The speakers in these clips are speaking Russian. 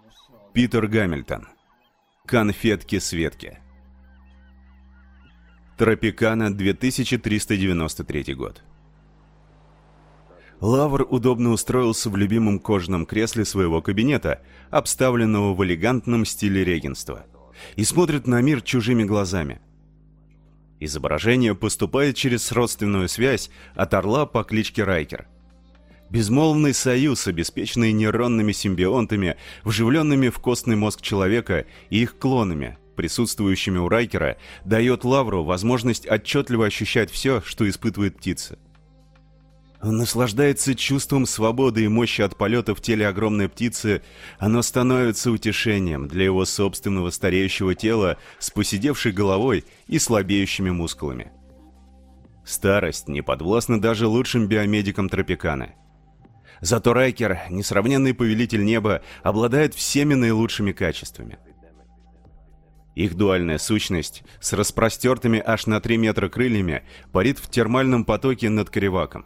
Питер Гамильтон. Конфетки-светки. Тропикана, 2393 год. Лавр удобно устроился в любимом кожаном кресле своего кабинета, обставленного в элегантном стиле регенства, и смотрит на мир чужими глазами. Изображение поступает через родственную связь от орла по кличке Райкер. Безмолвный союз, обеспеченный нейронными симбионтами, вживленными в костный мозг человека и их клонами, присутствующими у Райкера, дает Лавру возможность отчетливо ощущать все, что испытывает птица. Он наслаждается чувством свободы и мощи от полета в теле огромной птицы. Оно становится утешением для его собственного стареющего тела с поседевшей головой и слабеющими мускулами. Старость не подвластна даже лучшим биомедикам Тропиканы. Зато Райкер, несравненный повелитель неба, обладает всеми наилучшими качествами. Их дуальная сущность с распростертыми аж на 3 метра крыльями парит в термальном потоке над Кареваком.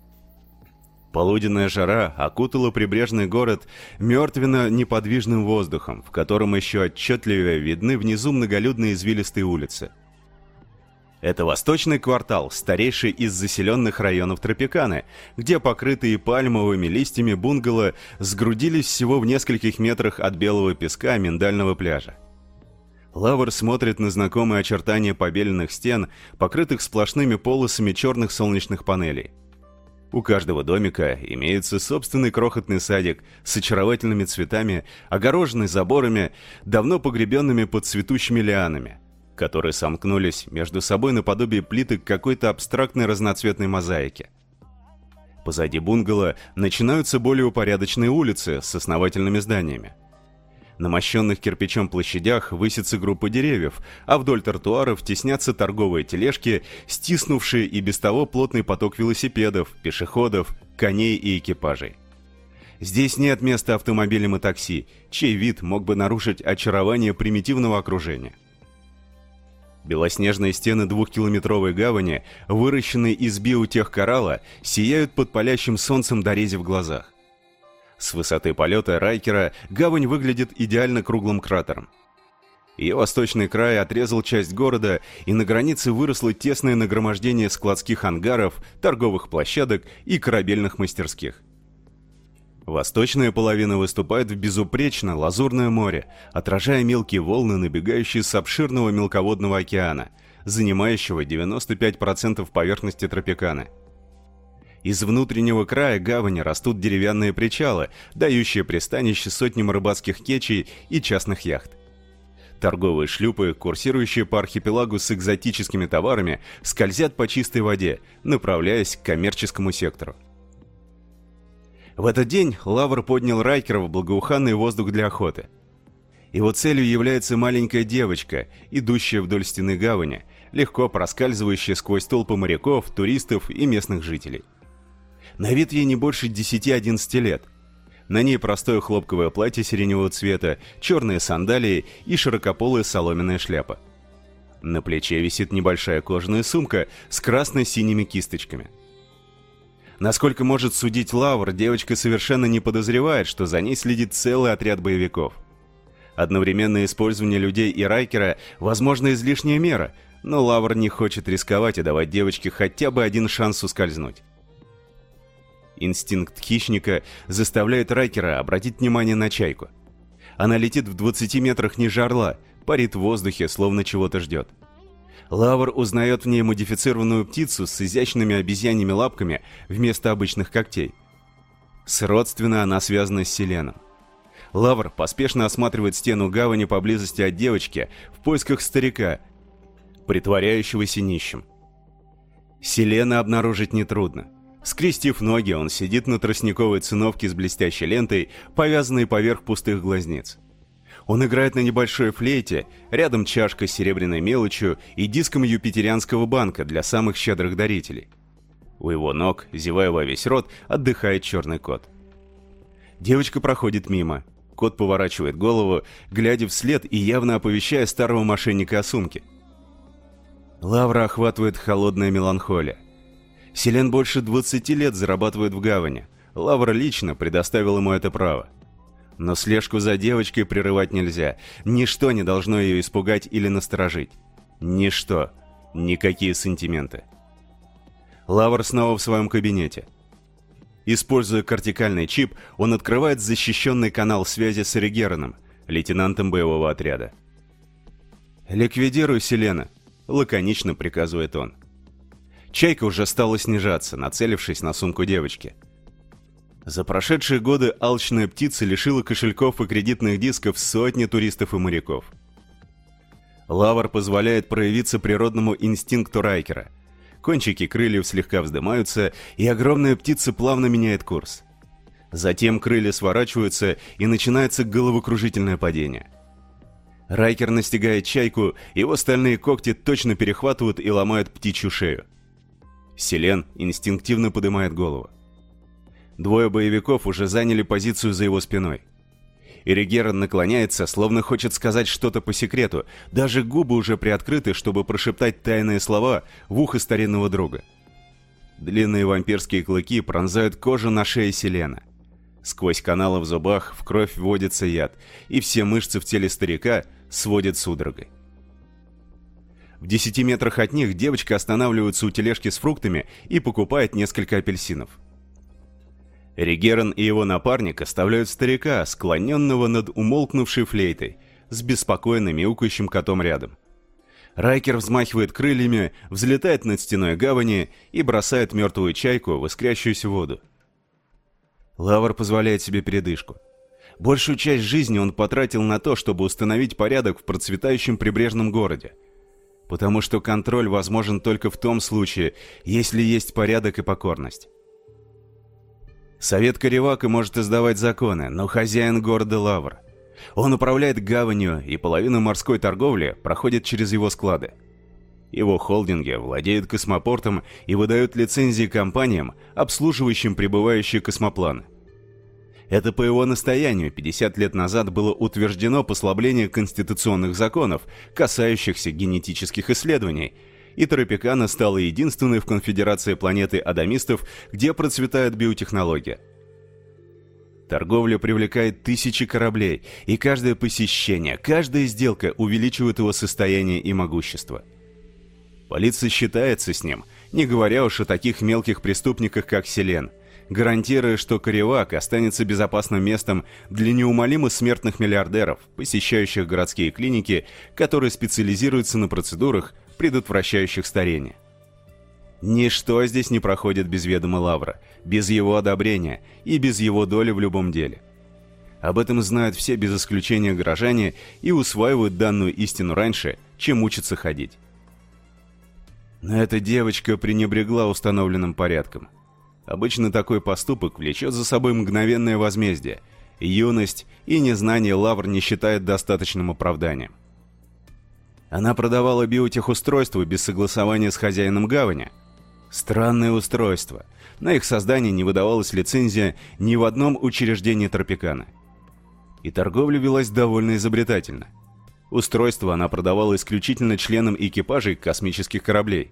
Полуденная жара окутала прибрежный город мертвенно-неподвижным воздухом, в котором еще отчетливее видны внизу многолюдные извилистые улицы. Это восточный квартал, старейший из заселенных районов Тропиканы, где покрытые пальмовыми листьями бунгало сгрудились всего в нескольких метрах от белого песка миндального пляжа. Лавр смотрит на знакомые очертания побеленных стен, покрытых сплошными полосами черных солнечных панелей. У каждого домика имеется собственный крохотный садик с очаровательными цветами, огороженный заборами, давно погребенными под цветущими лианами, которые сомкнулись между собой наподобие плиток какой-то абстрактной разноцветной мозаики. Позади бунгало начинаются более упорядоченные улицы с основательными зданиями. На мощенных кирпичом площадях высится группа деревьев, а вдоль тротуаров теснятся торговые тележки, стиснувшие и без того плотный поток велосипедов, пешеходов, коней и экипажей. Здесь нет места автомобилям и такси, чей вид мог бы нарушить очарование примитивного окружения. Белоснежные стены 2-километровой гавани, выращенные из биотехкоралла, сияют под палящим солнцем до рези в глазах. С высоты полета Райкера гавань выглядит идеально круглым кратером. Ее восточный край отрезал часть города, и на границе выросло тесное нагромождение складских ангаров, торговых площадок и корабельных мастерских. Восточная половина выступает в безупречно лазурное море, отражая мелкие волны, набегающие с обширного мелководного океана, занимающего 95% поверхности Тропиканы. Из внутреннего края гавани растут деревянные причалы, дающие пристанище сотням рыбацких кетчей и частных яхт. Торговые шлюпы, курсирующие по архипелагу с экзотическими товарами, скользят по чистой воде, направляясь к коммерческому сектору. В этот день Лавр поднял Райкера в благоуханный воздух для охоты. Его целью является маленькая девочка, идущая вдоль стены гавани, легко проскальзывающая сквозь толпы моряков, туристов и местных жителей. На вид ей не больше 10-11 лет. На ней простое хлопковое платье сиреневого цвета, черные сандалии и широкополая соломенная шляпа. На плече висит небольшая кожаная сумка с красно-синими кисточками. Насколько может судить Лавр, девочка совершенно не подозревает, что за ней следит целый отряд боевиков. Одновременное использование людей и Райкера – возможно излишняя мера, но Лавр не хочет рисковать и давать девочке хотя бы один шанс ускользнуть. Инстинкт хищника заставляет Райкера обратить внимание на чайку. Она летит в 20 метрах ниже орла, парит в воздухе, словно чего-то ждет. Лавр узнает в ней модифицированную птицу с изящными обезьяньими лапками вместо обычных когтей. Сродственно она связана с Селеном. Лавр поспешно осматривает стену гавани поблизости от девочки в поисках старика, притворяющегося нищим. Селена обнаружить нетрудно. Скрестив ноги, он сидит на тростниковой циновке с блестящей лентой, повязанной поверх пустых глазниц. Он играет на небольшой флейте, рядом чашка с серебряной мелочью и диском юпитерианского банка для самых щедрых дарителей. У его ног, зевая во весь рот, отдыхает черный кот. Девочка проходит мимо. Кот поворачивает голову, глядя вслед и явно оповещая старого мошенника о сумке. Лавра охватывает холодная меланхолия. Селен больше 20 лет зарабатывает в гавани. Лавр лично предоставил ему это право. Но слежку за девочкой прерывать нельзя. Ничто не должно ее испугать или насторожить. Ничто. Никакие сантименты. Лавр снова в своем кабинете. Используя кортикальный чип, он открывает защищенный канал связи с Ригероном, лейтенантом боевого отряда. «Ликвидируй Селена», — лаконично приказывает он. Чайка уже стала снижаться, нацелившись на сумку девочки. За прошедшие годы алчная птица лишила кошельков и кредитных дисков сотни туристов и моряков. Лавр позволяет проявиться природному инстинкту Райкера. Кончики крыльев слегка вздымаются, и огромная птица плавно меняет курс. Затем крылья сворачиваются, и начинается головокружительное падение. Райкер настигает чайку, его стальные когти точно перехватывают и ломают птичью шею. Селен инстинктивно поднимает голову. Двое боевиков уже заняли позицию за его спиной. Ригерон наклоняется, словно хочет сказать что-то по секрету, даже губы уже приоткрыты, чтобы прошептать тайные слова в ухо старинного друга. Длинные вампирские клыки пронзают кожу на шее Селена. Сквозь каналы в зубах в кровь вводится яд, и все мышцы в теле старика сводят судорогой. В 10 метрах от них девочка останавливается у тележки с фруктами и покупает несколько апельсинов. Ригерон и его напарник оставляют старика, склоненного над умолкнувшей флейтой, с беспокойно мяукающим котом рядом. Райкер взмахивает крыльями, взлетает над стеной гавани и бросает мертвую чайку в искрящуюся воду. Лавр позволяет себе передышку. Большую часть жизни он потратил на то, чтобы установить порядок в процветающем прибрежном городе. Потому что контроль возможен только в том случае, если есть порядок и покорность. Совет Каревака может издавать законы, но хозяин города Лавр. Он управляет гаванью, и половина морской торговли проходит через его склады. Его холдинги владеют космопортом и выдают лицензии компаниям, обслуживающим прибывающие космопланы. Это по его настоянию 50 лет назад было утверждено послабление конституционных законов, касающихся генетических исследований, и Тропикана стала единственной в конфедерации планеты адамистов, где процветает биотехнология. Торговля привлекает тысячи кораблей, и каждое посещение, каждая сделка увеличивает его состояние и могущество. Полиция считается с ним, не говоря уж о таких мелких преступниках, как Селен, гарантируя, что Каревак останется безопасным местом для неумолимо смертных миллиардеров, посещающих городские клиники, которые специализируются на процедурах, предотвращающих старение. Ничто здесь не проходит без ведома Лавра, без его одобрения и без его доли в любом деле. Об этом знают все без исключения горожане и усваивают данную истину раньше, чем учатся ходить. Но эта девочка пренебрегла установленным порядком. Обычно такой поступок влечет за собой мгновенное возмездие. Юность и незнание Лавр не считает достаточным оправданием. Она продавала биотехустройства без согласования с хозяином гавани. Странное устройство. На их создание не выдавалась лицензия ни в одном учреждении Тропикана. И торговля велась довольно изобретательно. Устройство она продавала исключительно членам экипажей космических кораблей.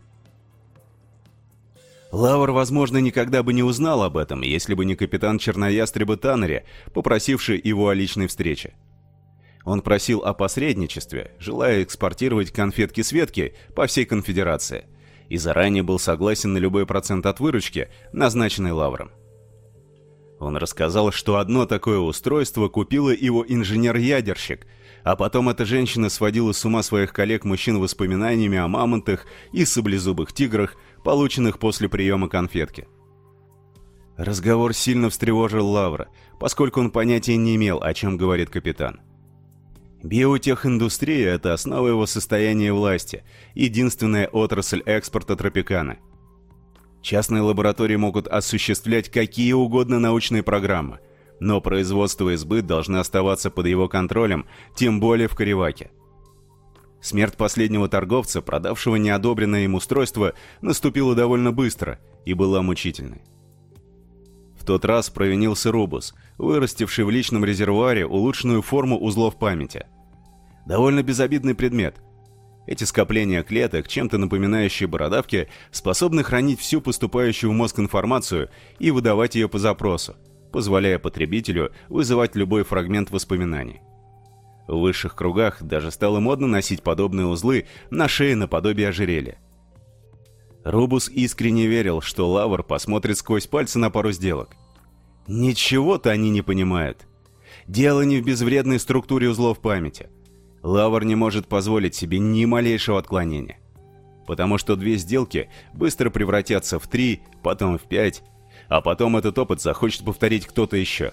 Лавр, возможно, никогда бы не узнал об этом, если бы не капитан Черноястреба Таннери, попросивший его о личной встрече. Он просил о посредничестве, желая экспортировать конфетки-светки по всей конфедерации, и заранее был согласен на любой процент от выручки, назначенной Лавром. Он рассказал, что одно такое устройство купила его инженер-ядерщик, а потом эта женщина сводила с ума своих коллег-мужчин воспоминаниями о мамонтах и саблезубых тиграх, полученных после приема конфетки. Разговор сильно встревожил Лавра, поскольку он понятия не имел, о чем говорит капитан. Биотехиндустрия – это основа его состояния власти, единственная отрасль экспорта Тропикана. Частные лаборатории могут осуществлять какие угодно научные программы, но производство и сбыт должны оставаться под его контролем, тем более в Кареваке. Смерть последнего торговца, продавшего неодобренное им устройство, наступила довольно быстро и была мучительной. В тот раз провинился Рубус, вырастивший в личном резервуаре улучшенную форму узлов памяти. Довольно безобидный предмет. Эти скопления клеток, чем-то напоминающие бородавки, способны хранить всю поступающую в мозг информацию и выдавать ее по запросу, позволяя потребителю вызывать любой фрагмент воспоминаний. В высших кругах даже стало модно носить подобные узлы на шее наподобие ожерелья. Рубус искренне верил, что Лавр посмотрит сквозь пальцы на пару сделок. Ничего-то они не понимают. Дело не в безвредной структуре узлов памяти. Лавр не может позволить себе ни малейшего отклонения. Потому что 2 сделки быстро превратятся в 3, потом в 5, а потом этот опыт захочет повторить кто-то еще.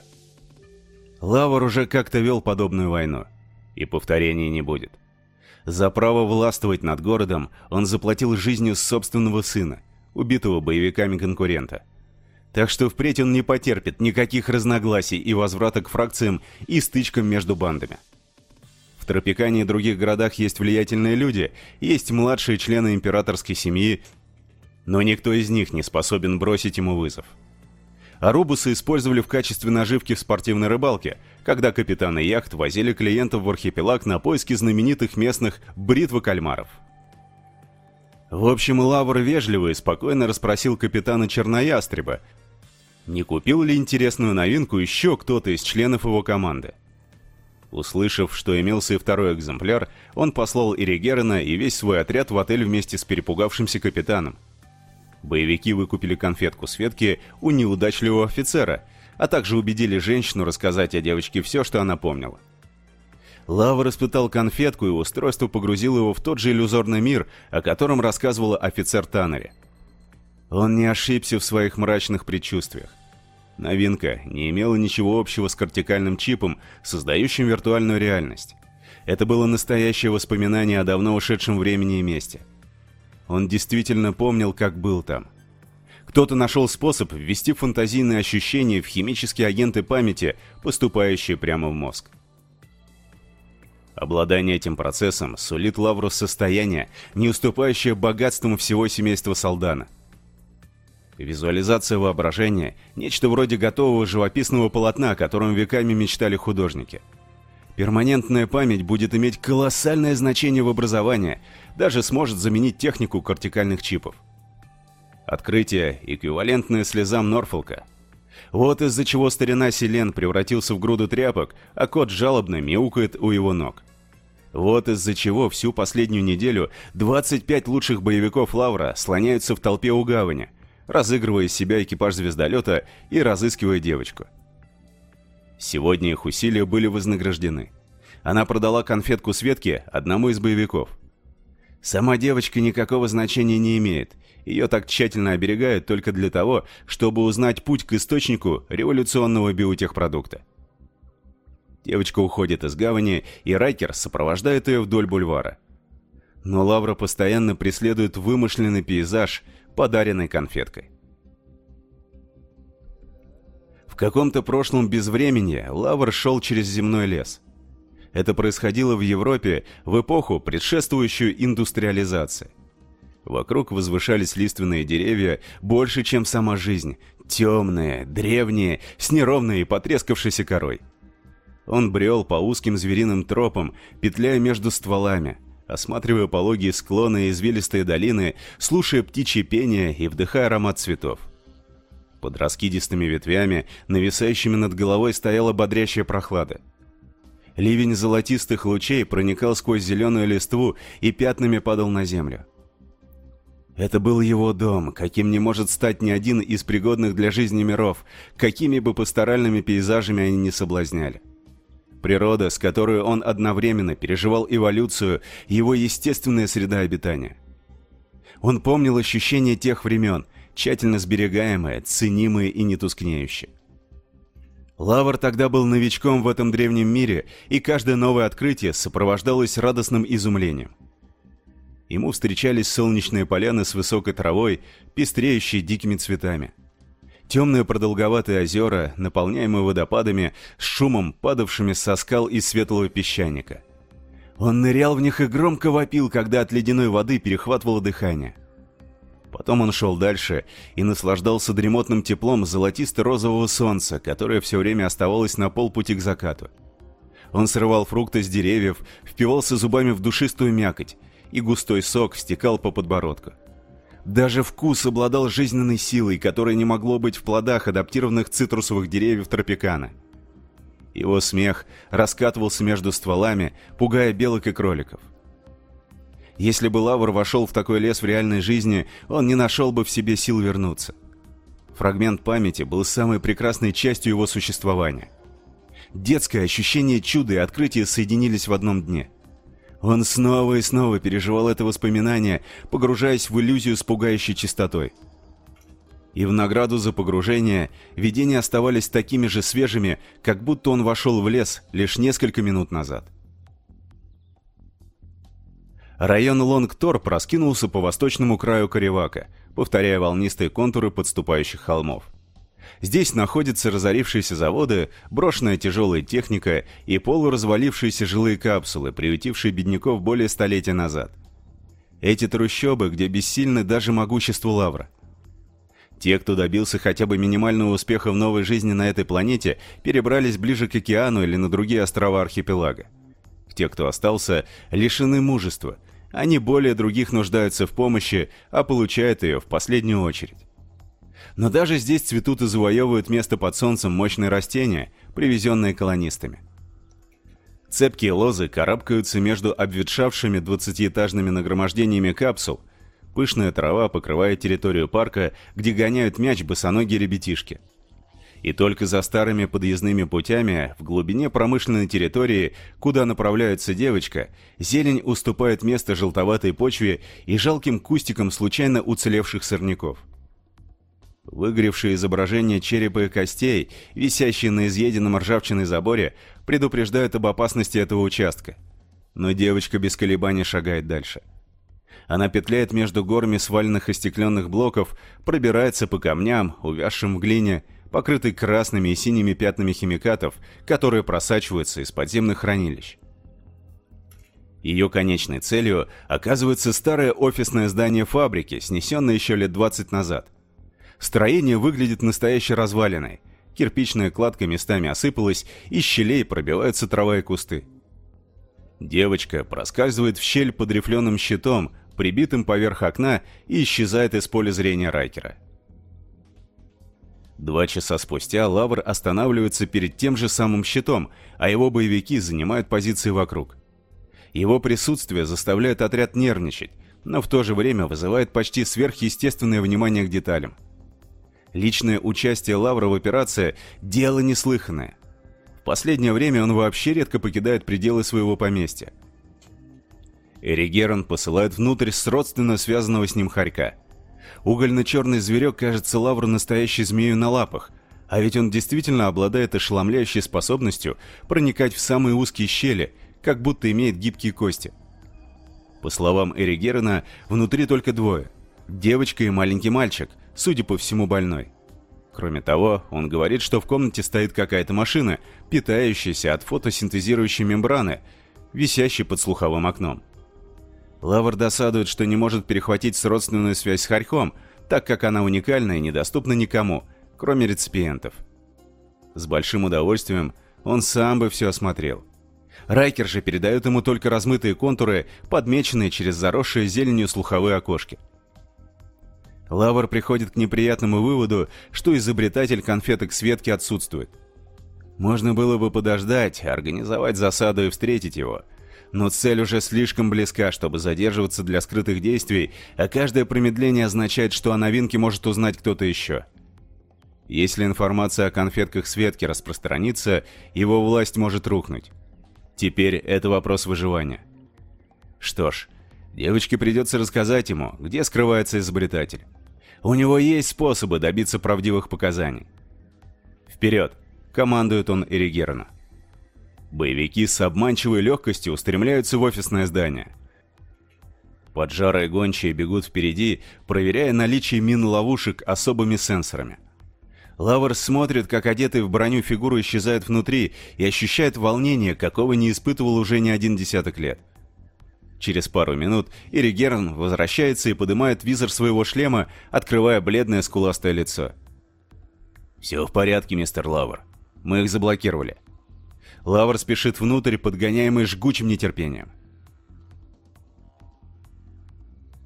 Лавр уже как-то вел подобную войну, и повторений не будет. За право властвовать над городом он заплатил жизнью собственного сына, убитого боевиками конкурента. Так что впредь он не потерпит никаких разногласий и возврата к фракциям и стычкам между бандами. В Тропикане и других городах есть влиятельные люди, есть младшие члены императорской семьи, но никто из них не способен бросить ему вызов. Арубусы использовали в качестве наживки в спортивной рыбалке, когда капитаны яхт возили клиентов в архипелаг на поиски знаменитых местных бритвокальмаров. В общем, Лавр вежливо и спокойно расспросил капитана Черноястреба, не купил ли интересную новинку еще кто-то из членов его команды. Услышав, что имелся и второй экземпляр, он послал Иригерена и весь свой отряд в отель вместе с перепугавшимся капитаном. Боевики выкупили конфетку Светки у неудачливого офицера, а также убедили женщину рассказать о девочке все, что она помнила. Лавр испытал конфетку, и устройство погрузило его в тот же иллюзорный мир, о котором рассказывал офицер Таннери. Он не ошибся в своих мрачных предчувствиях. Новинка не имела ничего общего с кортикальным чипом, создающим виртуальную реальность. Это было настоящее воспоминание о давно ушедшем времени и месте. Он действительно помнил, как был там. Кто-то нашел способ ввести фантазийные ощущения в химические агенты памяти, поступающие прямо в мозг. Обладание этим процессом сулит Лавру состояние, не уступающее богатством всего семейства Салдана. Визуализация воображения – нечто вроде готового живописного полотна, о котором веками мечтали художники. Перманентная память будет иметь колоссальное значение в образовании, даже сможет заменить технику кортикальных чипов. Открытие, эквивалентное слезам Норфолка. Вот из-за чего старина Селен превратился в груду тряпок, а кот жалобно мяукает у его ног. Вот из-за чего всю последнюю неделю 25 лучших боевиков Лавра слоняются в толпе у гавани, разыгрывая из себя экипаж звездолета и разыскивая девочку. Сегодня их усилия были вознаграждены. Она продала конфетку Светке одному из боевиков. Сама девочка никакого значения не имеет, ее так тщательно оберегают только для того, чтобы узнать путь к источнику революционного биотехпродукта. Девочка уходит из гавани, и Райкер сопровождает ее вдоль бульвара. Но Лавра постоянно преследует вымышленный пейзаж, подаренный конфеткой. В каком-то прошлом безвременье Лавр шел через земной лес. Это происходило в Европе в эпоху, предшествующую индустриализации. Вокруг возвышались лиственные деревья больше, чем сама жизнь, темные, древние, с неровной и потрескавшейся корой. Он брел по узким звериным тропам, петляя между стволами, осматривая пологие склоны и извилистые долины, слушая птичье пение и вдыхая аромат цветов. Под раскидистыми ветвями, нависающими над головой, стояла бодрящая прохлада. Ливень золотистых лучей проникал сквозь зеленую листву и пятнами падал на землю. Это был его дом, каким не может стать ни один из пригодных для жизни миров, какими бы пасторальными пейзажами они ни соблазняли. Природа, с которой он одновременно переживал эволюцию, его естественная среда обитания. Он помнил ощущения тех времен, тщательно сберегаемые, ценимые и не тускнеющие. Лавр тогда был новичком в этом древнем мире, и каждое новое открытие сопровождалось радостным изумлением. Ему встречались солнечные поляны с высокой травой, пестреющие дикими цветами. Темные продолговатые озера, наполняемые водопадами, с шумом падавшими со скал из светлого песчаника. Он нырял в них и громко вопил, когда от ледяной воды перехватывало дыхание. Потом он шел дальше и наслаждался дремотным теплом золотисто-розового солнца, которое все время оставалось на полпути к закату. Он срывал фрукты с деревьев, впивался зубами в душистую мякоть, и густой сок стекал по подбородку. Даже вкус обладал жизненной силой, которой не могло быть в плодах адаптированных цитрусовых деревьев Тропикана. Его смех раскатывался между стволами, пугая белок и кроликов. Если бы Лавр вошел в такой лес в реальной жизни, он не нашел бы в себе сил вернуться. Фрагмент памяти был самой прекрасной частью его существования. Детское ощущение чуда и открытия соединились в одном дне. Он снова и снова переживал это воспоминание, погружаясь в иллюзию с пугающей чистотой. И в награду за погружение видения оставались такими же свежими, как будто он вошел в лес лишь несколько минут назад. Район Лонг-Торп раскинулся по восточному краю Каревака, повторяя волнистые контуры подступающих холмов. Здесь находятся разорившиеся заводы, брошенная тяжелая техника и полуразвалившиеся жилые капсулы, приютившие бедняков более столетия назад. Эти трущобы, где бессильны даже могущество Лавра. Те, кто добился хотя бы минимального успеха в новой жизни на этой планете, перебрались ближе к океану или на другие острова архипелага. Те, кто остался, лишены мужества. Они более других нуждаются в помощи, а получают ее в последнюю очередь. Но даже здесь цветут и завоевывают место под солнцем мощные растения, привезенные колонистами. Цепкие лозы карабкаются между обветшавшими 20-этажными нагромождениями капсул. Пышная трава покрывает территорию парка, где гоняют мяч босоногие ребятишки. И только за старыми подъездными путями, в глубине промышленной территории, куда направляется девочка, зелень уступает место желтоватой почве и жалким кустикам случайно уцелевших сорняков. Выгоревшие изображения черепа и костей, висящие на изъеденном ржавчиной заборе, предупреждают об опасности этого участка. Но девочка без колебаний шагает дальше. Она петляет между горами сваленных остекленных блоков, пробирается по камням, увязшим в глине, покрытой красными и синими пятнами химикатов, которые просачиваются из подземных хранилищ. Ее конечной целью оказывается старое офисное здание фабрики, снесенное еще лет 20 назад. Строение выглядит настоящей развалиной. Кирпичная кладка местами осыпалась, из щелей пробиваются трава и кусты. Девочка проскальзывает в щель под рифленым щитом, прибитым поверх окна, и исчезает из поля зрения Райкера. 2 часа спустя Лавр останавливается перед тем же самым щитом, а его боевики занимают позиции вокруг. Его присутствие заставляет отряд нервничать, но в то же время вызывает почти сверхъестественное внимание к деталям. Личное участие Лавра в операции – дело неслыханное. В последнее время он вообще редко покидает пределы своего поместья. Эригерон посылает внутрь родственно связанного с ним хорька. Угольно-черный зверек кажется Лавру настоящей змеей на лапах, а ведь он действительно обладает ошеломляющей способностью проникать в самые узкие щели, как будто имеет гибкие кости. По словам Эригерона, внутри только 2 – девочка и маленький мальчик, судя по всему больной. Кроме того, он говорит, что в комнате стоит какая-то машина, питающаяся от фотосинтезирующей мембраны, висящей под слуховым окном. Лавр досадует, что не может перехватить сродственную связь с хорьком, так как она уникальна и недоступна никому, кроме реципиентов. С большим удовольствием он сам бы все осмотрел. Райкер же передает ему только размытые контуры, подмеченные через заросшие зеленью слуховые окошки. Лавр приходит к неприятному выводу, что изобретатель конфеток Светки отсутствует. Можно было бы подождать, организовать засаду и встретить его. Но цель уже слишком близка, чтобы задерживаться для скрытых действий, а каждое промедление означает, что о новинке может узнать кто-то еще. Если информация о конфетках Светки распространится, его власть может рухнуть. Теперь это вопрос выживания. Что ж, девочке придется рассказать ему, где скрывается изобретатель. У него есть способы добиться правдивых показаний. «Вперед!» — командует он Эригерону. Боевики с обманчивой легкостью устремляются в офисное здание. Поджарые гончие бегут впереди, проверяя наличие мин-ловушек особыми сенсорами. Лавр смотрит, как одетый в броню фигура исчезает внутри, и ощущает волнение, какого не испытывал уже не 1 десяток лет. Через пару минут Эригерон возвращается и поднимает визор своего шлема, открывая бледное скуластое лицо. «Все в порядке, мистер Лавр. Мы их заблокировали». Лавр спешит внутрь, подгоняемый жгучим нетерпением.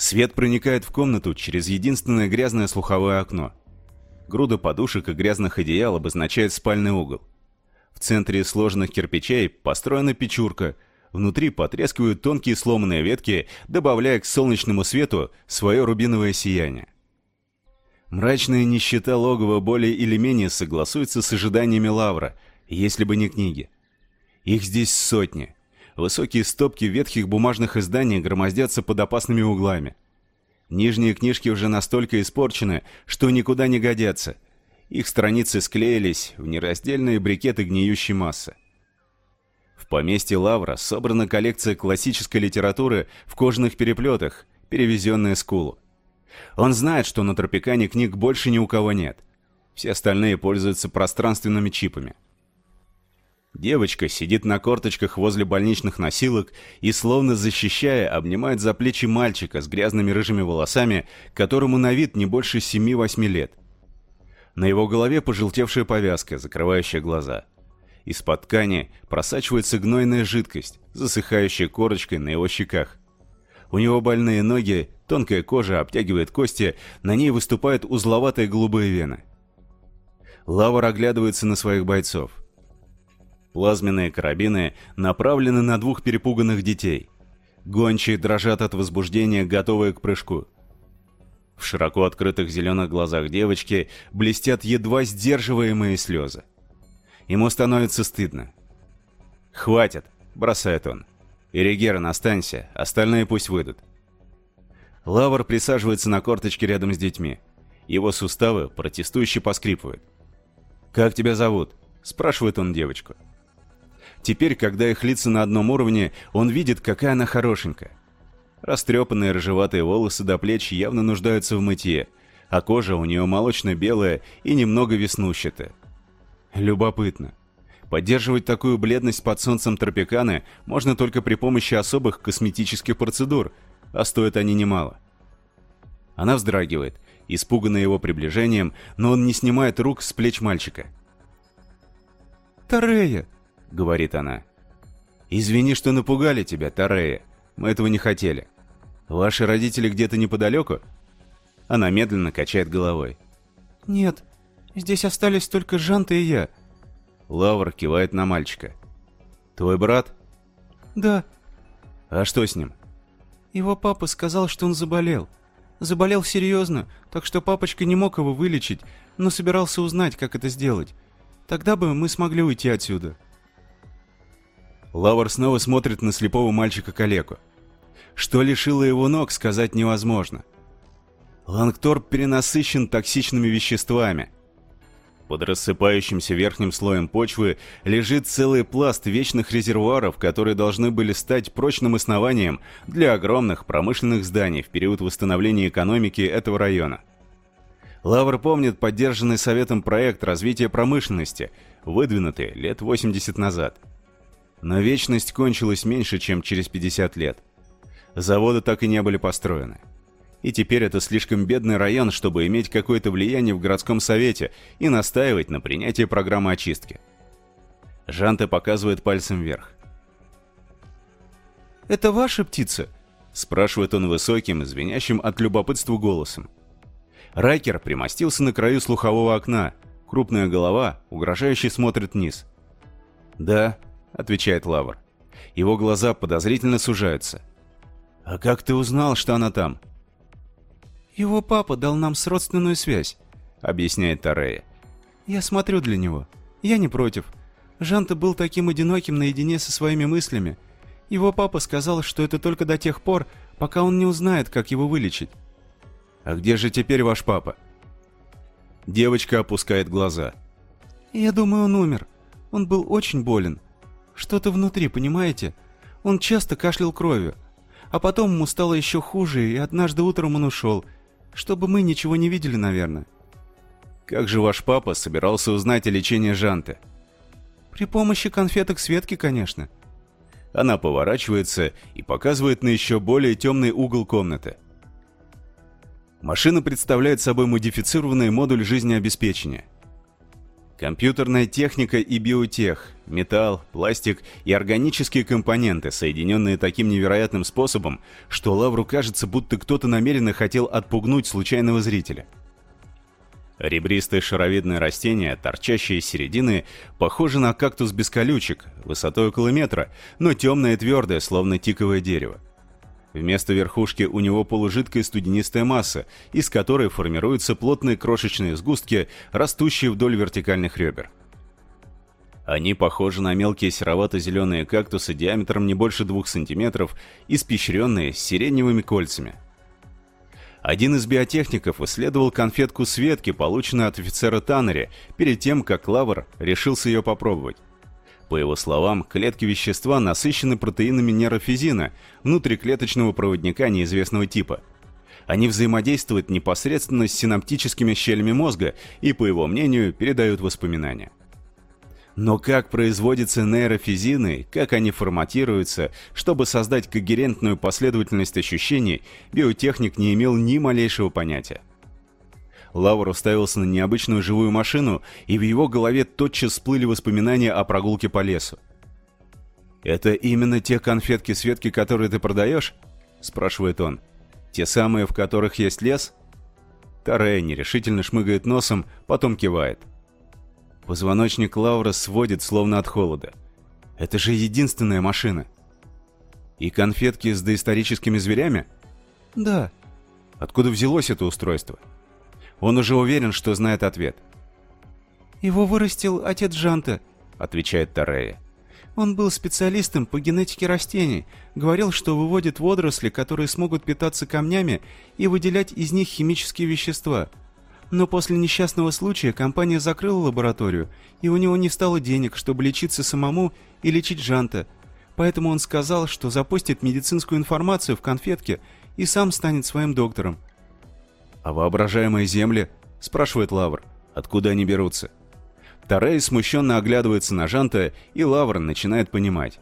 Свет проникает в комнату через единственное грязное слуховое окно. Груда подушек и грязных одеял обозначает спальный угол. В центре сложенных кирпичей построена печурка. Внутри потрескивают тонкие сломанные ветки, добавляя к солнечному свету свое рубиновое сияние. Мрачная нищета логова более или менее согласуется с ожиданиями Лавра, если бы не книги. Их здесь сотни. Высокие стопки ветхих бумажных изданий громоздятся под опасными углами. Нижние книжки уже настолько испорчены, что никуда не годятся. Их страницы склеились в нераздельные брикеты гниющей массы. В поместье Лавра собрана коллекция классической литературы в кожаных переплетах, перевезенная с Кулу. Он знает, что на Тропикане книг больше ни у кого нет. Все остальные пользуются пространственными чипами. Девочка сидит на корточках возле больничных носилок и, словно защищая, обнимает за плечи мальчика с грязными рыжими волосами, которому на вид не больше 7-8 лет. На его голове пожелтевшая повязка, закрывающая глаза. Из-под ткани просачивается гнойная жидкость, засыхающая корочкой на его щеках. У него больные ноги, тонкая кожа обтягивает кости, на ней выступают узловатые голубые вены. Лавр оглядывается на своих бойцов. Плазменные карабины направлены на двух перепуганных детей. Гончие дрожат от возбуждения, готовые к прыжку. В широко открытых зеленых глазах девочки блестят едва сдерживаемые слезы. Ему становится стыдно. «Хватит!» — бросает он. «Иригерон, останься, остальные пусть выйдут». Лавр присаживается на корточке рядом с детьми. Его суставы протестующе поскрипывают. «Как тебя зовут?» — спрашивает он девочку. Теперь, когда их лица на одном уровне, он видит, какая она хорошенькая. Растрепанные рыжеватые волосы до плеч явно нуждаются в мытье, а кожа у нее молочно-белая и немного веснущатая. Любопытно. Поддерживать такую бледность под солнцем Тропиканы можно только при помощи особых косметических процедур, а стоят они немало. Она вздрагивает, испуганная его приближением, но он не снимает рук с плеч мальчика. «Тарея!» — говорит она. «Извини, что напугали тебя, Тарея. Мы этого не хотели. Ваши родители где-то неподалеку?» Она медленно качает головой. «Нет, здесь остались только Жанта и я». Лавр кивает на мальчика. «Твой брат?» «Да». «А что с ним?» «Его папа сказал, что он заболел. Заболел серьезно, так что папочка не мог его вылечить, но собирался узнать, как это сделать. Тогда бы мы смогли уйти отсюда». Лавр снова смотрит на слепого мальчика-калеку. Что лишило его ног, сказать невозможно. Лангторп перенасыщен токсичными веществами. Под рассыпающимся верхним слоем почвы лежит целый пласт вечных резервуаров, которые должны были стать прочным основанием для огромных промышленных зданий в период восстановления экономики этого района. Лавр помнит поддержанный Советом проект развития промышленности, выдвинутый лет 80 назад. Но вечность кончилась меньше, чем через 50 лет. Заводы так и не были построены. И теперь это слишком бедный район, чтобы иметь какое-то влияние в городском совете и настаивать на принятии программы очистки. Жанте показывает пальцем вверх. «Это ваша птица?» — спрашивает он высоким, звенящим от любопытства голосом. Райкер примостился на краю слухового окна. Крупная голова угрожающе смотрит вниз. «Да», — отвечает Лавр. Его глаза подозрительно сужаются. «А как ты узнал, что она там?» «Его папа дал нам сродственную связь», — объясняет Тарея. «Я смотрю для него. Я не против. Жанта был таким одиноким наедине со своими мыслями. Его папа сказал, что это только до тех пор, пока он не узнает, как его вылечить». «А где же теперь ваш папа?» Девочка опускает глаза. «Я думаю, он умер. Он был очень болен. Что-то внутри, понимаете? Он часто кашлял кровью. А потом ему стало еще хуже, и однажды утром он ушел. Чтобы мы ничего не видели, наверное». «Как же ваш папа собирался узнать о лечении Жанты?» «При помощи конфеток Светки, конечно». Она поворачивается и показывает на еще более темный угол комнаты. Машина представляет собой модифицированный модуль жизнеобеспечения. Компьютерная техника и биотех, металл, пластик и органические компоненты, соединенные таким невероятным способом, что Лавру кажется, будто кто-то намеренно хотел отпугнуть случайного зрителя. Ребристое шаровидное растение, торчащее из середины, похоже на кактус без колючек, высотой около метра, но темное и твердое, словно тиковое дерево. Вместо верхушки у него полужидкая студенистая масса, из которой формируются плотные крошечные сгустки, растущие вдоль вертикальных ребер. Они похожи на мелкие серовато-зеленые кактусы диаметром не больше 2 см, испещренные с сиреневыми кольцами. Один из биотехников исследовал конфетку Светки, полученную от офицера Таннери, перед тем, как Лавр решился ее попробовать. По его словам, клетки вещества насыщены протеинами нейрофизина, внутриклеточного проводника неизвестного типа. Они взаимодействуют непосредственно с синаптическими щелями мозга и, по его мнению, передают воспоминания. Но как производятся нейрофизины, как они форматируются, чтобы создать когерентную последовательность ощущений, биотехник не имел ни малейшего понятия. Лавр уставился на необычную живую машину, и в его голове тотчас всплыли воспоминания о прогулке по лесу. «Это именно те конфетки Светки, которые ты продаешь?» – спрашивает он. «Те самые, в которых есть лес?» Тарея нерешительно шмыгает носом, потом кивает. Позвоночник Лавра сводит, словно от холода. Это же единственная машина. И конфетки с доисторическими зверями? Да. Откуда взялось это устройство? Он уже уверен, что знает ответ. «Его вырастил отец Жанта», — отвечает Тарея. «Он был специалистом по генетике растений, говорил, что выводит водоросли, которые смогут питаться камнями и выделять из них химические вещества. Но после несчастного случая компания закрыла лабораторию, и у него не стало денег, чтобы лечиться самому и лечить Жанта. Поэтому он сказал, что запустит медицинскую информацию в конфетке и сам станет своим доктором». «А воображаемые земли?» — спрашивает Лавр. «Откуда они берутся?» Тарея смущенно оглядывается на Жанта, и Лавр начинает понимать.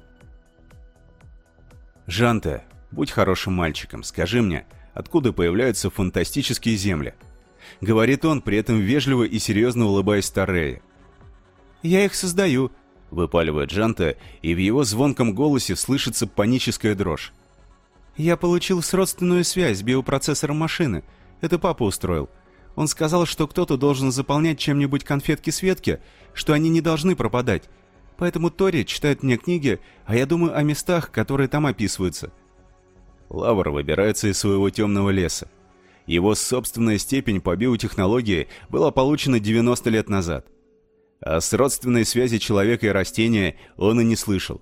«Жанта, будь хорошим мальчиком, скажи мне, откуда появляются фантастические земли?» — говорит он, при этом вежливо и серьезно улыбаясь Тарее. «Я их создаю», — выпаливает Жанта, и в его звонком голосе слышится паническая дрожь. «Я получил сродственную связь с биопроцессором машины. Это папа устроил. Он сказал, что кто-то должен заполнять чем-нибудь конфетки Светки, что они не должны пропадать. Поэтому Тори читает мне книги, а я думаю о местах, которые там описываются». Лавр выбирается из своего темного леса. Его собственная степень по биотехнологии была получена 90 лет назад. О сродственной связи человека и растения он и не слышал.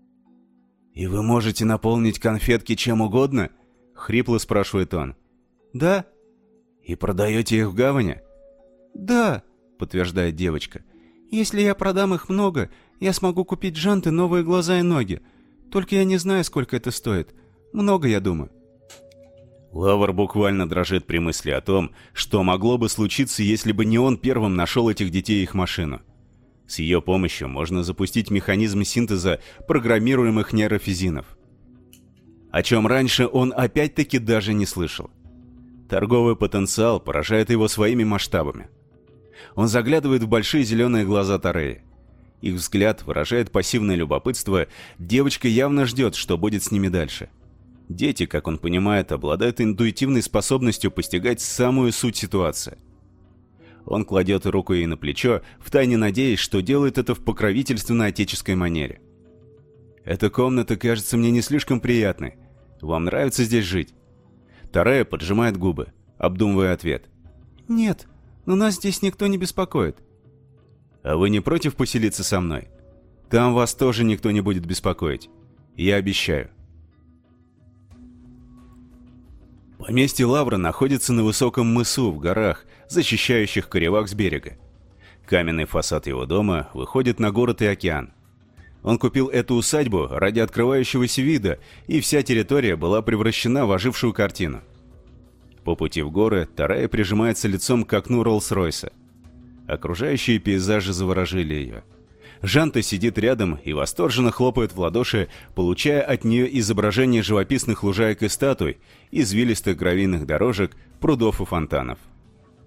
«И вы можете наполнить конфетки чем угодно?» — хрипло спрашивает он. «Да». «И продаете их в гавани?» «Да», — подтверждает девочка. «Если я продам их много, я смогу купить Жанте новые глаза и ноги. Только я не знаю, сколько это стоит. Много, я думаю». Лавр буквально дрожит при мысли о том, что могло бы случиться, если бы не он первым нашел этих детей и их машину. С ее помощью можно запустить механизм синтеза программируемых нейрофизинов. О чем раньше он опять-таки даже не слышал. Торговый потенциал поражает его своими масштабами. Он заглядывает в большие зеленые глаза Тареи. Их взгляд выражает пассивное любопытство, девочка явно ждет, что будет с ними дальше. Дети, как он понимает, обладают интуитивной способностью постигать самую суть ситуации. Он кладет руку ей на плечо, втайне надеясь, что делает это в покровительственной отеческой манере. «Эта комната кажется мне не слишком приятной. Вам нравится здесь жить?» Тарея поджимает губы, обдумывая ответ. «Нет, но нас здесь никто не беспокоит». «А вы не против поселиться со мной? Там вас тоже никто не будет беспокоить. Я обещаю». Поместье Лавра находится на высоком мысу в горах, защищающих Каревак с берега. Каменный фасад его дома выходит на город и океан. Он купил эту усадьбу ради открывающегося вида, и вся территория была превращена в ожившую картину. По пути в горы Тарея прижимается лицом к окну Роллс-Ройса. Окружающие пейзажи заворожили ее. Жанта сидит рядом и восторженно хлопает в ладоши, получая от нее изображение живописных лужаек и статуй, извилистых гравийных дорожек, прудов и фонтанов.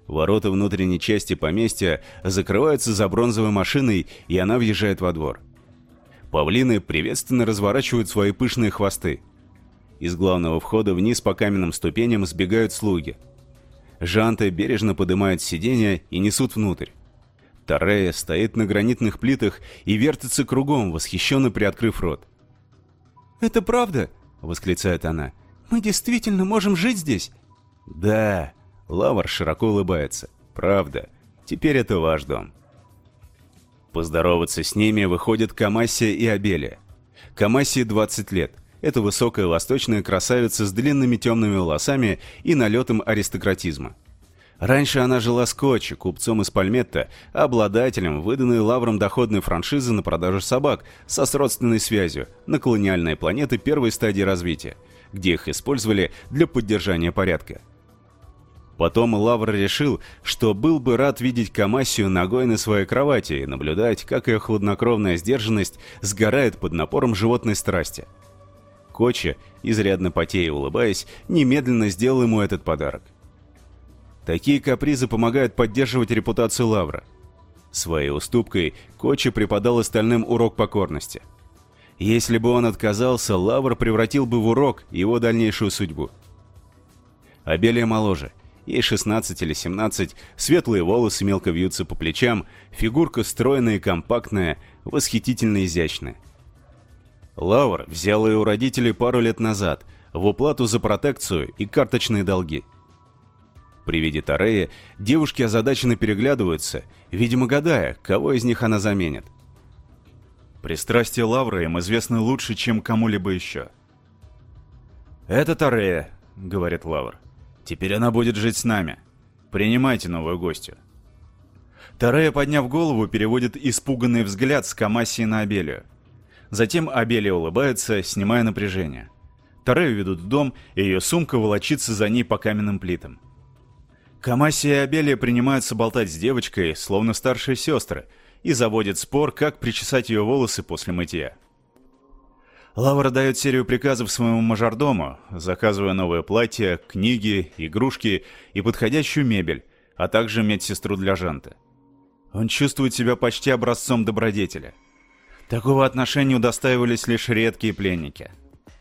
Ворота внутренней части поместья закрываются за бронзовой машиной, и она въезжает во двор. Павлины приветственно разворачивают свои пышные хвосты. Из главного входа вниз по каменным ступеням сбегают слуги. Жанты бережно поднимают сиденья и несут внутрь. Тарея стоит на гранитных плитах и вертится кругом, восхищенно приоткрыв рот. «Это правда?» — восклицает она. «Мы действительно можем жить здесь?» «Да», — Лавр широко улыбается. «Правда. Теперь это ваш дом». Поздороваться с ними выходят Камассия и Абелия. Камассии 20 лет. Это высокая восточная красавица с длинными темными волосами и налетом аристократизма. Раньше она жила с Кочи, купцом из Пальметта, обладателем выданной Лавром доходной франшизы на продажу собак со сродственной связью на колониальные планеты первой стадии развития, где их использовали для поддержания порядка. Потом Лавр решил, что был бы рад видеть Камассию ногой на своей кровати и наблюдать, как ее хладнокровная сдержанность сгорает под напором животной страсти. Кочи, изрядно потея и улыбаясь, немедленно сделал ему этот подарок. Такие капризы помогают поддерживать репутацию Лавра. Своей уступкой Кочи преподал остальным урок покорности. Если бы он отказался, Лавр превратил бы в урок его дальнейшую судьбу. Абелия моложе. Ей 16 или 17, светлые волосы мелко вьются по плечам, фигурка стройная и компактная, восхитительно изящная. Лавр взял ее у родителей пару лет назад, в уплату за протекцию и карточные долги. При виде Тареи девушки озадаченно переглядываются, видимо гадая, кого из них она заменит. Пристрастия Лавра им известны лучше, чем кому-либо еще. «Это Тарея», — говорит Лавр. «Теперь она будет жить с нами. Принимайте новую гостью». Тарея, подняв голову, переводит испуганный взгляд с Камассии на Абелию. Затем Абелия улыбается, снимая напряжение. Тарею ведут в дом, и ее сумка волочится за ней по каменным плитам. Камассия и Абелия принимаются болтать с девочкой, словно старшие сестры, и заводят спор, как причесать ее волосы после мытья. Лавр дает серию приказов своему мажордому, заказывая новое платье, книги, игрушки и подходящую мебель, а также медсестру для Жанты. Он чувствует себя почти образцом добродетеля. Такого отношения удостаивались лишь редкие пленники.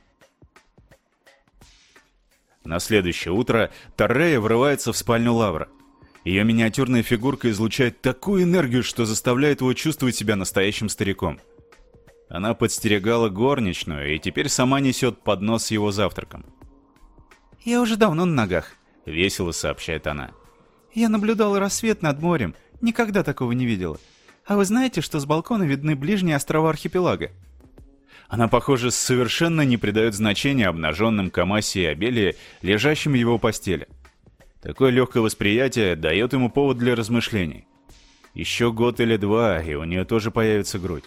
На следующее утро Тарея врывается в спальню Лавра. Ее миниатюрная фигурка излучает такую энергию, что заставляет его чувствовать себя настоящим стариком. Она подстерегала горничную и теперь сама несет поднос с его завтраком. «Я уже давно на ногах», — весело сообщает она. «Я наблюдала рассвет над морем, никогда такого не видела. А вы знаете, что с балкона видны ближние острова архипелага?» Она, похоже, совершенно не придает значения обнаженным Камассии и Абелии, лежащим в его постели. Такое легкое восприятие дает ему повод для размышлений. Еще год или два, и у нее тоже появится грудь.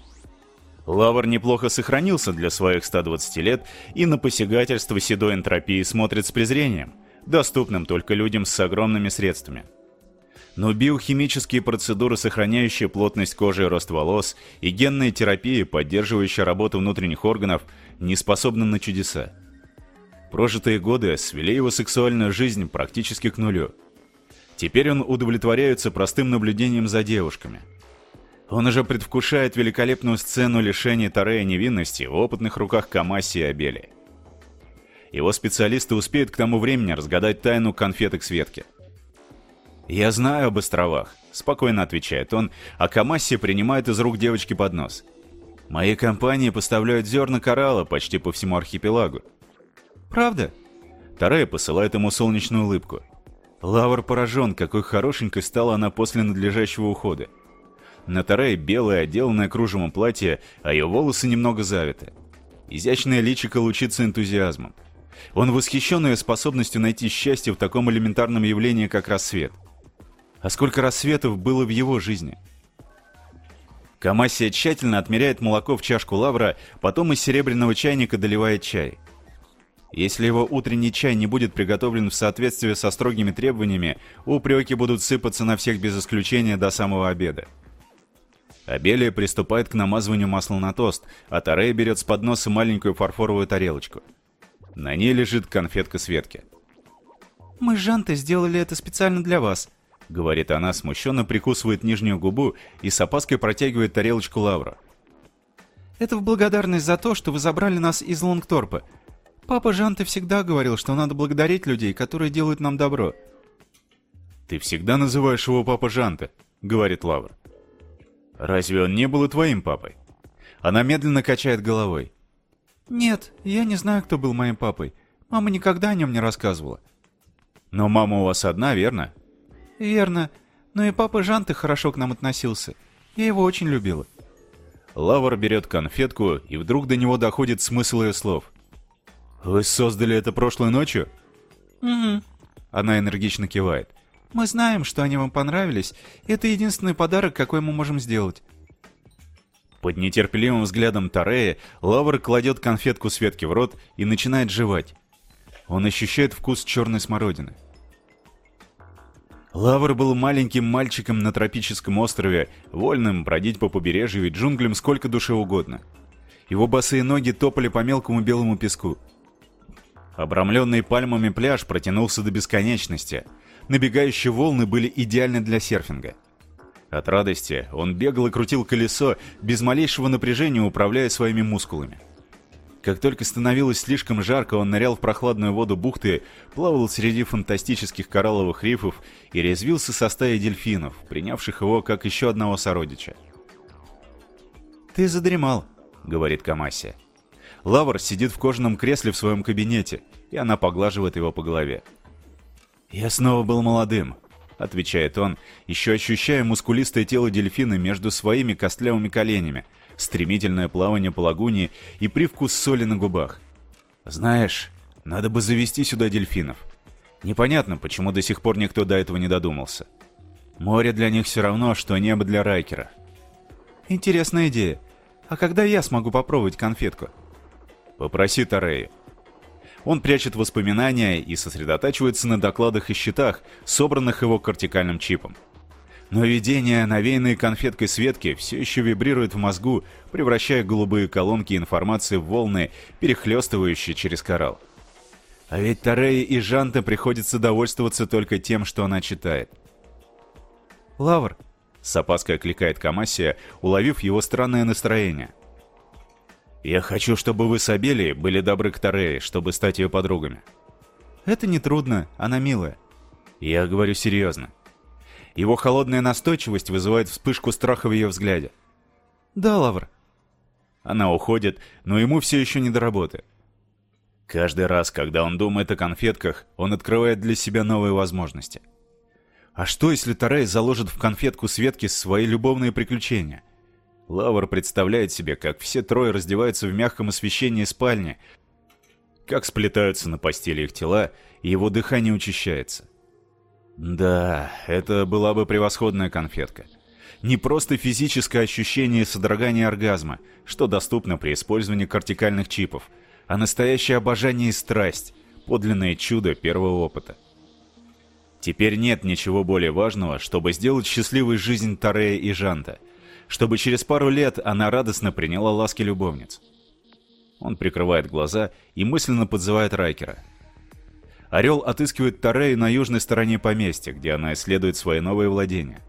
Лавр неплохо сохранился для своих 120 лет и на посягательство седой энтропии смотрит с презрением, доступным только людям с огромными средствами. Но биохимические процедуры, сохраняющие плотность кожи и рост волос, и генная терапия, поддерживающая работу внутренних органов, не способны на чудеса. Прожитые годы свели его сексуальную жизнь практически к нулю. Теперь он удовлетворяется простым наблюдением за девушками. Он уже предвкушает великолепную сцену лишения Тареи невинности в опытных руках Камассии и Абелии. Его специалисты успеют к тому времени разгадать тайну конфеток Светки. «Я знаю об островах», — спокойно отвечает он, а Камассия принимает из рук девочки поднос. «Мои компании поставляют зерна коралла почти по всему архипелагу». «Правда?» Тарея посылает ему солнечную улыбку. Лавр поражен, какой хорошенькой стала она после надлежащего ухода. На Тарее белое, отделанное кружевом платье, а ее волосы немного завиты. Изящное личико лучится энтузиазмом. Он восхищен ее способностью найти счастье в таком элементарном явлении, как рассвет. А сколько рассветов было в его жизни? Камассия тщательно отмеряет молоко в чашку Лавра, потом из серебряного чайника доливает чай. Если его утренний чай не будет приготовлен в соответствии со строгими требованиями, упреки будут сыпаться на всех без исключения до самого обеда. Абелия приступает к намазыванию масла на тост, а Тарея берет с подноса маленькую фарфоровую тарелочку. На ней лежит конфетка Светки. «Мы с Жантой сделали это специально для вас», — говорит она, смущенно прикусывает нижнюю губу и с опаской протягивает тарелочку Лавра. «Это в благодарность за то, что вы забрали нас из Лонгторпа. Папа Жанты всегда говорил, что надо благодарить людей, которые делают нам добро». «Ты всегда называешь его папа Жанты», — говорит Лавр. «Разве он не был и твоим папой?» Она медленно качает головой. «Нет, я не знаю, кто был моим папой. Мама никогда о нем не рассказывала». «Но мама у вас одна, верно?» «Верно. Но и папа Жанты хорошо к нам относился. Я его очень любила». Лавр берет конфетку, и вдруг до него доходит смысл ее слов. «Вы создали это прошлой ночью?» «Угу». Она энергично кивает. «Мы знаем, что они вам понравились, и это единственный подарок, какой мы можем сделать». Под нетерпеливым взглядом Тарея Лавр кладет конфетку Светке в рот и начинает жевать. Он ощущает вкус черной смородины. Лавр был маленьким мальчиком на тропическом острове, вольным бродить по побережью и джунглям сколько душе угодно. Его босые ноги топали по мелкому белому песку. Обрамленный пальмами пляж протянулся до бесконечности. Набегающие волны были идеальны для серфинга. От радости он бегал и крутил колесо, без малейшего напряжения управляя своими мускулами. Как только становилось слишком жарко, он нырял в прохладную воду бухты, плавал среди фантастических коралловых рифов и резвился со стаей дельфинов, принявших его как еще одного сородича. «Ты задремал», — говорит Камасия. Лавр сидит в кожаном кресле в своем кабинете, и она поглаживает его по голове. «Я снова был молодым», — отвечает он, еще ощущая мускулистое тело дельфина между своими костлявыми коленями, стремительное плавание по лагуне и привкус соли на губах. «Знаешь, надо бы завести сюда дельфинов. Непонятно, почему до сих пор никто до этого не додумался. Море для них все равно, что небо для Райкера». «Интересная идея. А когда я смогу попробовать конфетку?» «Попроси Тарею». Он прячет воспоминания и сосредотачивается на докладах и счетах, собранных его кортикальным чипом. Но видения, навеянные конфеткой Светки, все еще вибрируют в мозгу, превращая голубые колонки информации в волны, перехлестывающие через коралл. А ведь Тарее и Жанте приходится довольствоваться только тем, что она читает. «Лавр», — с опаской окликает Камасия, уловив его странное настроение. «Я хочу, чтобы вы с Абелией были добры к Тарее, чтобы стать ее подругами». «Это нетрудно, она милая». «Я говорю серьезно». Его холодная настойчивость вызывает вспышку страха в ее взгляде. «Да, Лавр». Она уходит, но ему все еще не до работы. Каждый раз, когда он думает о конфетках, он открывает для себя новые возможности. А что, если Тарей заложит в конфетку Светки свои любовные приключения? Лавр представляет себе, как все трое раздеваются в мягком освещении спальни, как сплетаются на постели их тела, и его дыхание учащается. Да, это была бы превосходная конфетка. Не просто физическое ощущение содрогания оргазма, что доступно при использовании кортикальных чипов, а настоящее обожание и страсть, подлинное чудо первого опыта. Теперь нет ничего более важного, чтобы сделать счастливой жизнь Тарея и Жанта, чтобы через пару лет она радостно приняла ласки любовниц. Он прикрывает глаза и мысленно подзывает Райкера. Орел отыскивает Тарею на южной стороне поместья, где она исследует свои новые владения.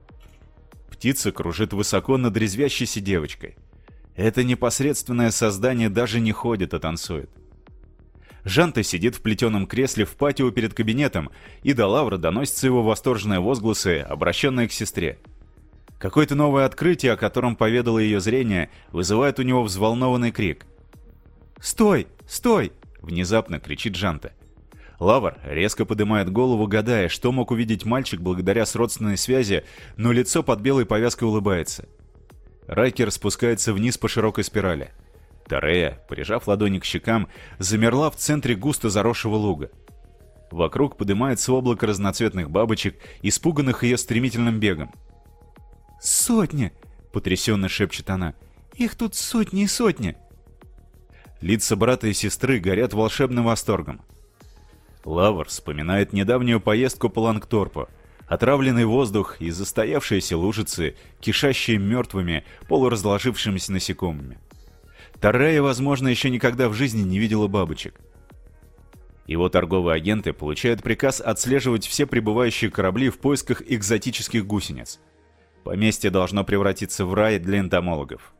Птица кружит высоко над резвящейся девочкой. Это непосредственное создание даже не ходит, а танцует. Жанта сидит в плетеном кресле в патио перед кабинетом, и до Лавра доносятся его восторженные возгласы, обращенные к сестре. Какое-то новое открытие, о котором поведало ее зрение, вызывает у него взволнованный крик. «Стой! Стой!» — внезапно кричит Жанта. Лавр резко поднимает голову, гадая, что мог увидеть мальчик благодаря сродственной связи, но лицо под белой повязкой улыбается. Райкер спускается вниз по широкой спирали. Тарея, прижав ладони к щекам, замерла в центре густо заросшего луга. Вокруг поднимается облако разноцветных бабочек, испуганных ее стремительным бегом. «Сотни!» — потрясенно шепчет она. «Их тут сотни и сотни!» Лица брата и сестры горят волшебным восторгом. Лавр вспоминает недавнюю поездку по Лонгторпу, отравленный воздух и застоявшиеся лужицы, кишащие мертвыми, полуразложившимися насекомыми. Тарея, возможно, еще никогда в жизни не видела бабочек. Его торговые агенты получают приказ отслеживать все прибывающие корабли в поисках экзотических гусениц. Поместье должно превратиться в рай для энтомологов.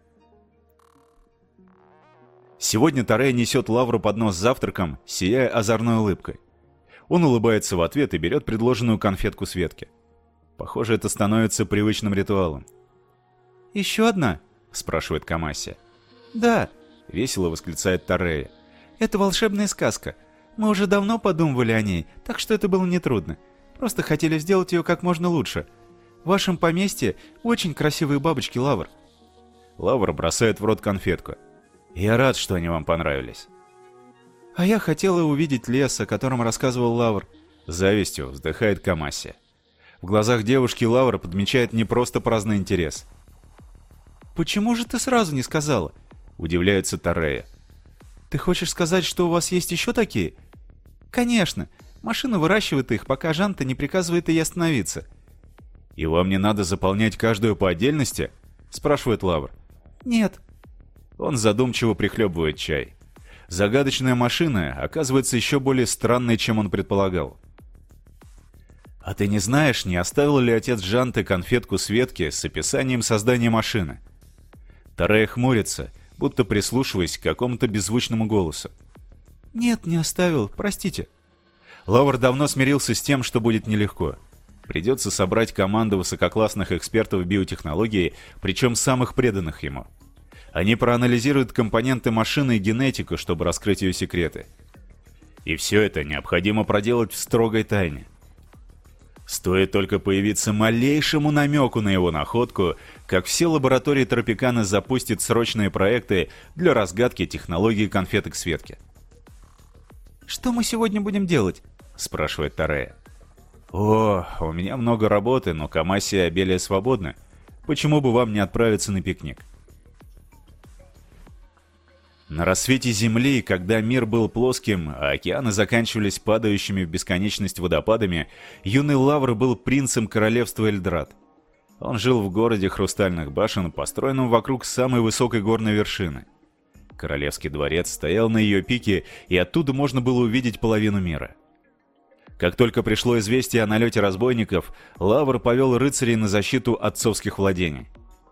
Сегодня Тарея несет Лавру поднос с завтраком, сияя озорной улыбкой. Он улыбается в ответ и берет предложенную конфетку Светке. Похоже, это становится привычным ритуалом. «Еще одна?» — спрашивает Камасия. «Да», — весело восклицает Тарея. «это волшебная сказка. Мы уже давно подумывали о ней, так что это было нетрудно. Просто хотели сделать ее как можно лучше. В вашем поместье очень красивые бабочки, Лавр». Лавр бросает в рот конфетку. «Я рад, что они вам понравились». «А я хотела увидеть лес, о котором рассказывал Лавр», — с завистью вздыхает Камасия. В глазах девушки Лавр подмечает не просто праздный интерес. «Почему же ты сразу не сказала?» — удивляется Тарея. «Ты хочешь сказать, что у вас есть еще такие?» «Конечно. Машина выращивает их, пока Жанта не приказывает ей остановиться». «И вам не надо заполнять каждую по отдельности?» — спрашивает Лавр. «Нет». Он задумчиво прихлебывает чай. Загадочная машина оказывается еще более странной, чем он предполагал. «А ты не знаешь, не оставил ли отец Жанты конфетку Светке с описанием создания машины?» Тарея хмурится, будто прислушиваясь к какому-то беззвучному голосу. «Нет, не оставил, простите». Лавр давно смирился с тем, что будет нелегко. Придется собрать команду высококлассных экспертов биотехнологии, причем самых преданных ему. Они проанализируют компоненты машины и генетику, чтобы раскрыть ее секреты. И все это необходимо проделать в строгой тайне. Стоит только появиться малейшему намеку на его находку, как все лаборатории Тропикана запустят срочные проекты для разгадки технологии конфеток Светки. «Что мы сегодня будем делать?» — спрашивает Тарея. «О, у меня много работы, но Камасия и Абелия свободны. Почему бы вам не отправиться на пикник?» На рассвете Земли, когда мир был плоским, а океаны заканчивались падающими в бесконечность водопадами, юный Лавр был принцем королевства Эльдрат. Он жил в городе Хрустальных башен, построенном вокруг самой высокой горной вершины. Королевский дворец стоял на ее пике, и оттуда можно было увидеть половину мира. Как только пришло известие о налете разбойников, Лавр повел рыцарей на защиту отцовских владений.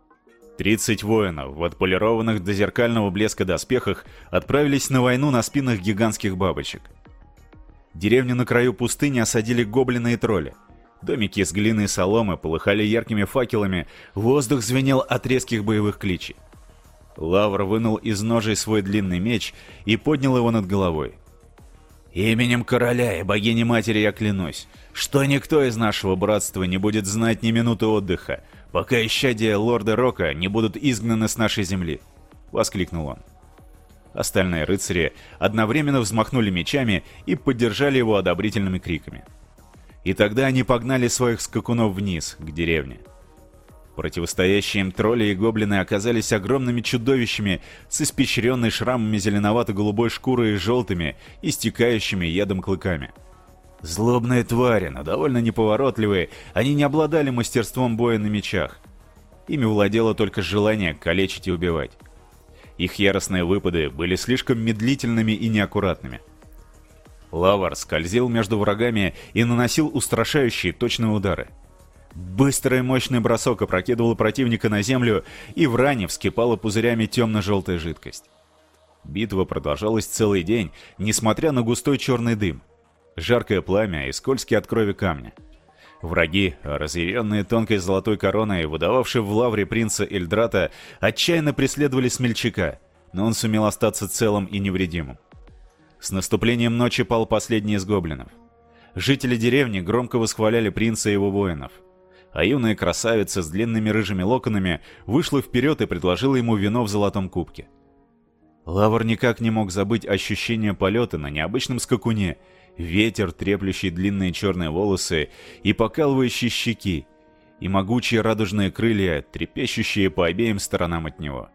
30 воинов в отполированных до зеркального блеска доспехах отправились на войну на спинах гигантских бабочек. Деревню на краю пустыни осадили гоблины и тролли. Домики из глины и соломы полыхали яркими факелами, воздух звенел от резких боевых кличей. Лавр вынул из ножей свой длинный меч и поднял его над головой. «Именем короля и богини-матери я клянусь, что никто из нашего братства не будет знать ни минуты отдыха, пока исчадия лорда Рока не будут изгнаны с нашей земли», — воскликнул он. Остальные рыцари одновременно взмахнули мечами и поддержали его одобрительными криками. И тогда они погнали своих скакунов вниз, к деревне. Противостоящие им тролли и гоблины оказались огромными чудовищами с испещренной шрамами зеленовато-голубой шкурой и желтыми, истекающими ядом клыками. Злобные твари, но довольно неповоротливые, они не обладали мастерством боя на мечах. Ими владело только желание калечить и убивать. Их яростные выпады были слишком медлительными и неаккуратными. Лавр скользил между врагами и наносил устрашающие точные удары. Быстрый и мощный бросок опрокидывал противника на землю, и в ране вскипала пузырями темно-желтая жидкость. Битва продолжалась целый день, несмотря на густой черный дым. Жаркое пламя и скользкие от крови камни. Враги, разъяренные тонкой золотой короной, выдававшие в Лавре принца Эльдрата, отчаянно преследовали смельчака, но он сумел остаться целым и невредимым. С наступлением ночи пал последний из гоблинов. Жители деревни громко восхваляли принца и его воинов. А юная красавица с длинными рыжими локонами вышла вперед и предложила ему вино в золотом кубке. Лавр никак не мог забыть ощущение полета на необычном скакуне, ветер, треплющий длинные черные волосы и покалывающие щеки, и могучие радужные крылья, трепещущие по обеим сторонам от него.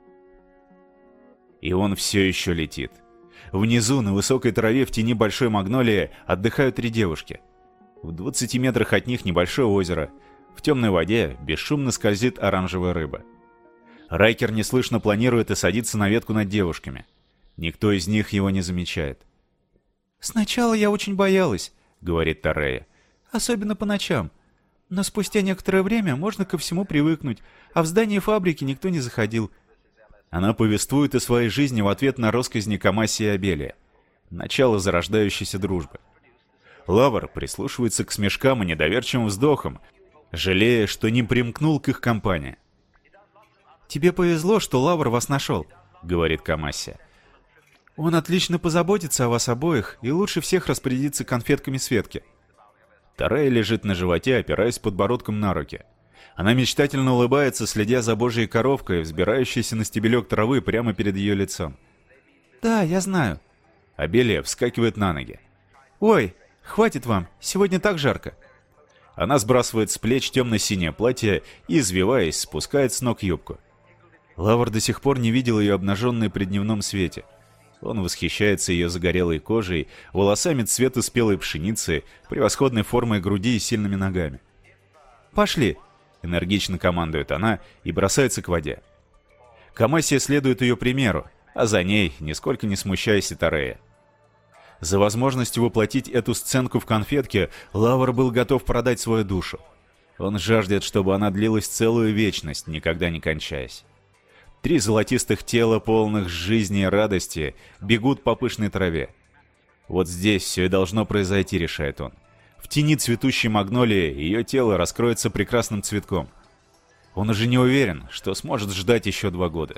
И он все еще летит. Внизу, на высокой траве в тени большой магнолии, отдыхают 3 девушки. В 20 метрах от них небольшое озеро. В темной воде бесшумно скользит оранжевая рыба. Райкер неслышно планирует и садится на ветку над девушками. Никто из них его не замечает. «Сначала я очень боялась», — говорит Тарея. «Особенно по ночам. Но спустя некоторое время можно ко всему привыкнуть, а в здание фабрики никто не заходил». Она повествует о своей жизни в ответ на россказни Камасси и Абелия. Начало зарождающейся дружбы. Лавр прислушивается к смешкам и недоверчивым вздохам, жалея, что не примкнул к их компании. «Тебе повезло, что Лавр вас нашел», — говорит Камасси. «Он отлично позаботится о вас обоих и лучше всех распорядится конфетками Светки». Тарея лежит на животе, опираясь подбородком на руки. Она мечтательно улыбается, следя за божьей коровкой, взбирающейся на стебелек травы прямо перед ее лицом. «Да, я знаю». Абелия вскакивает на ноги. «Ой, хватит вам, сегодня так жарко». Она сбрасывает с плеч темно-синее платье и, извиваясь, спускает с ног юбку. Лавр до сих пор не видел ее обнаженной при дневном свете. Он восхищается ее загорелой кожей, волосами цвета спелой пшеницы, превосходной формой груди и сильными ногами. «Пошли!» — энергично командует она и бросается к воде. Камасси следует ее примеру, а за ней, нисколько не смущаясь, и Тарея. За возможность воплотить эту сценку в конфетке Лавр был готов продать свою душу. Он жаждет, чтобы она длилась целую вечность, никогда не кончаясь. 3 золотистых тела, полных жизни и радости, бегут по пышной траве. Вот здесь все и должно произойти, решает он. В тени цветущей магнолии ее тело раскроется прекрасным цветком. Он уже не уверен, что сможет ждать еще 2 года.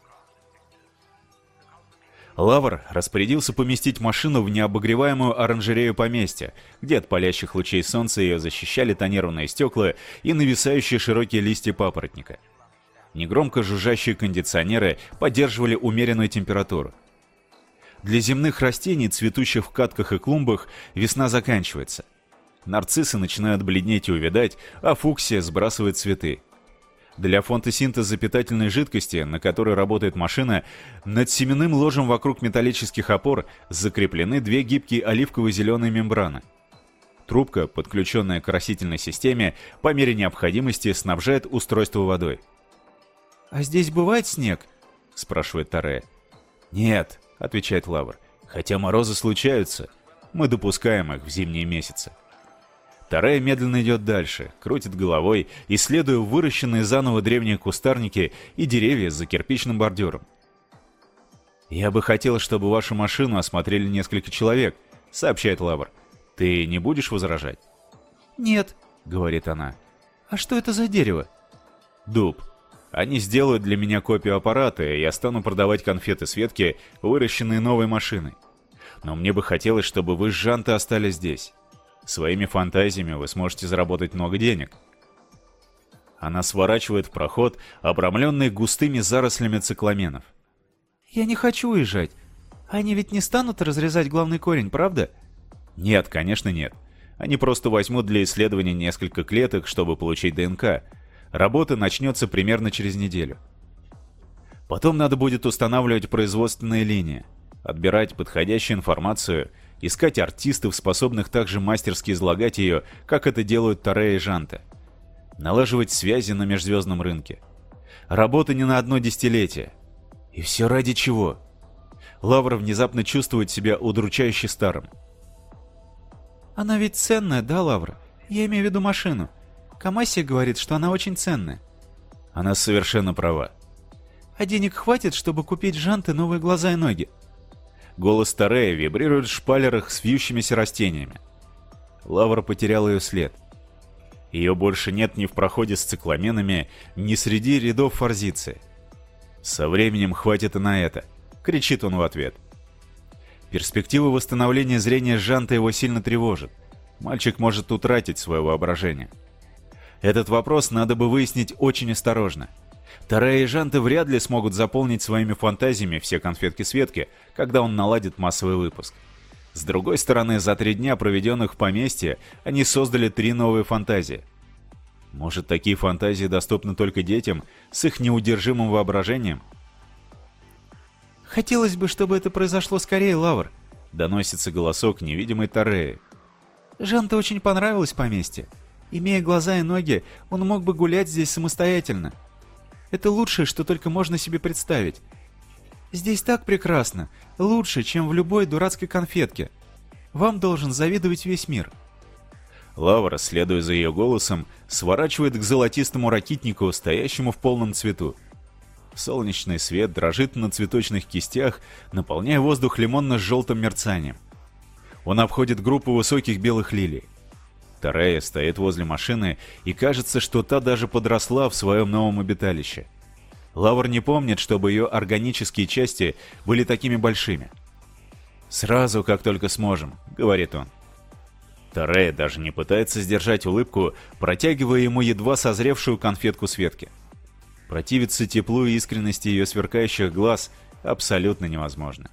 Лавр распорядился поместить машину в необогреваемую оранжерею поместья, где от палящих лучей солнца ее защищали тонированные стекла и нависающие широкие листья папоротника. Негромко жужжащие кондиционеры поддерживали умеренную температуру. Для земных растений, цветущих в катках и клумбах, весна заканчивается. Нарциссы начинают бледнеть и увядать, а фуксия сбрасывает цветы. Для фотосинтеза питательной жидкости, на которой работает машина, над семенным ложем вокруг металлических опор закреплены 2 гибкие оливково-зеленые мембраны. Трубка, подключенная к оросительной системе, по мере необходимости снабжает устройство водой. «А здесь бывает снег?» — спрашивает Тарея. «Нет», — отвечает Лавр, — «хотя морозы случаются. Мы допускаем их в зимние месяцы». Тарея медленно идет дальше, крутит головой, исследуя выращенные заново древние кустарники и деревья за кирпичным бордюром. «Я бы хотел, чтобы вашу машину осмотрели несколько человек», — сообщает Лавр. «Ты не будешь возражать?» «Нет», — говорит она. «А что это за дерево?» «Дуб. Они сделают для меня копию аппарата, и я стану продавать конфеты Светке, выращенные новой машиной. Но мне бы хотелось, чтобы вы с Жантой остались здесь. Своими фантазиями вы сможете заработать много денег». Она сворачивает в проход, обрамленный густыми зарослями цикламенов. «Я не хочу уезжать. Они ведь не станут разрезать главный корень, правда?» «Нет, конечно нет. Они просто возьмут для исследования несколько клеток, чтобы получить ДНК. Работа начнется примерно через неделю. Потом надо будет устанавливать производственные линии, отбирать подходящую информацию, искать артистов, способных также мастерски излагать ее, как это делают Тарея и Жанта. Налаживать связи на межзвездном рынке. Работа не на 1 десятилетие. И все ради чего? Лавр внезапно чувствует себя удручающе старым. «Она ведь ценная, да, Лавр? Я имею в виду машину. Камасси говорит, что она очень ценная». Она совершенно права. «А денег хватит, чтобы купить Жанте новые глаза и ноги?» Голос Тарея вибрирует в шпалерах с вьющимися растениями. Лавр потерял ее след. Ее больше нет ни в проходе с цикламенами, ни среди рядов форзиции. «Со временем хватит и на это», — кричит он в ответ. Перспектива восстановления зрения Жанта его сильно тревожит. Мальчик может утратить свое воображение. Этот вопрос надо бы выяснить очень осторожно. Тарея и Жанта вряд ли смогут заполнить своими фантазиями все конфетки Светки, когда он наладит массовый выпуск. С другой стороны, за 3 дня, проведенных в поместье, они создали 3 новые фантазии. Может, такие фантазии доступны только детям с их неудержимым воображением? «Хотелось бы, чтобы это произошло скорее, Лавр», — доносится голосок невидимой Тареи. «Жанте очень понравилось поместье. Имея глаза и ноги, он мог бы гулять здесь самостоятельно. Это лучшее, что только можно себе представить. Здесь так прекрасно, лучше, чем в любой дурацкой конфетке». Вам должен завидовать весь мир». Лавра, следуя за ее голосом, сворачивает к золотистому ракитнику, стоящему в полном цвету. Солнечный свет дрожит на цветочных кистях, наполняя воздух лимонно-желтым мерцанием. Он обходит группу высоких белых лилий. Тарея стоит возле машины, и кажется, что та даже подросла в своем новом обиталище. Лавр не помнит, чтобы ее органические части были такими большими. «Сразу, как только сможем», — говорит он. Тарея даже не пытается сдержать улыбку, протягивая ему едва созревшую конфетку Светки. Противиться теплу и искренности ее сверкающих глаз абсолютно невозможно.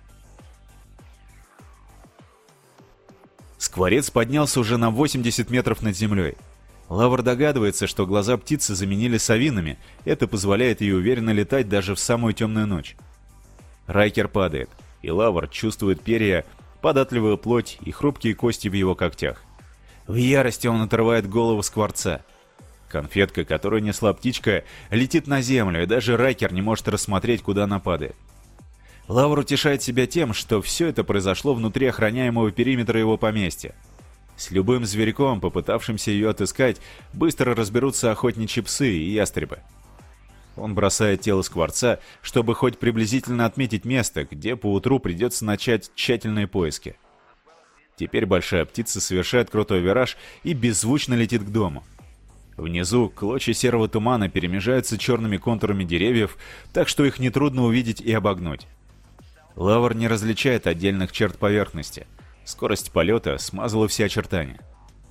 Скворец поднялся уже на 80 метров над землей. Лавр догадывается, что глаза птицы заменили совиными, это позволяет ей уверенно летать даже в самую темную ночь. Райкер падает, и Лавр чувствует перья, податливую плоть и хрупкие кости в его когтях. В ярости он отрывает голову скворца. Конфетка, которую несла птичка, летит на землю, и даже Райкер не может рассмотреть, куда она падает. Лавр утешает себя тем, что все это произошло внутри охраняемого периметра его поместья. С любым зверьком, попытавшимся ее отыскать, быстро разберутся охотничьи псы и ястребы. Он бросает тело скворца, чтобы хоть приблизительно отметить место, где поутру придется начать тщательные поиски. Теперь большая птица совершает крутой вираж и беззвучно летит к дому. Внизу клочья серого тумана перемежаются черными контурами деревьев, так что их нетрудно увидеть и обогнуть. Лавр не различает отдельных черт поверхности. Скорость полета смазала все очертания.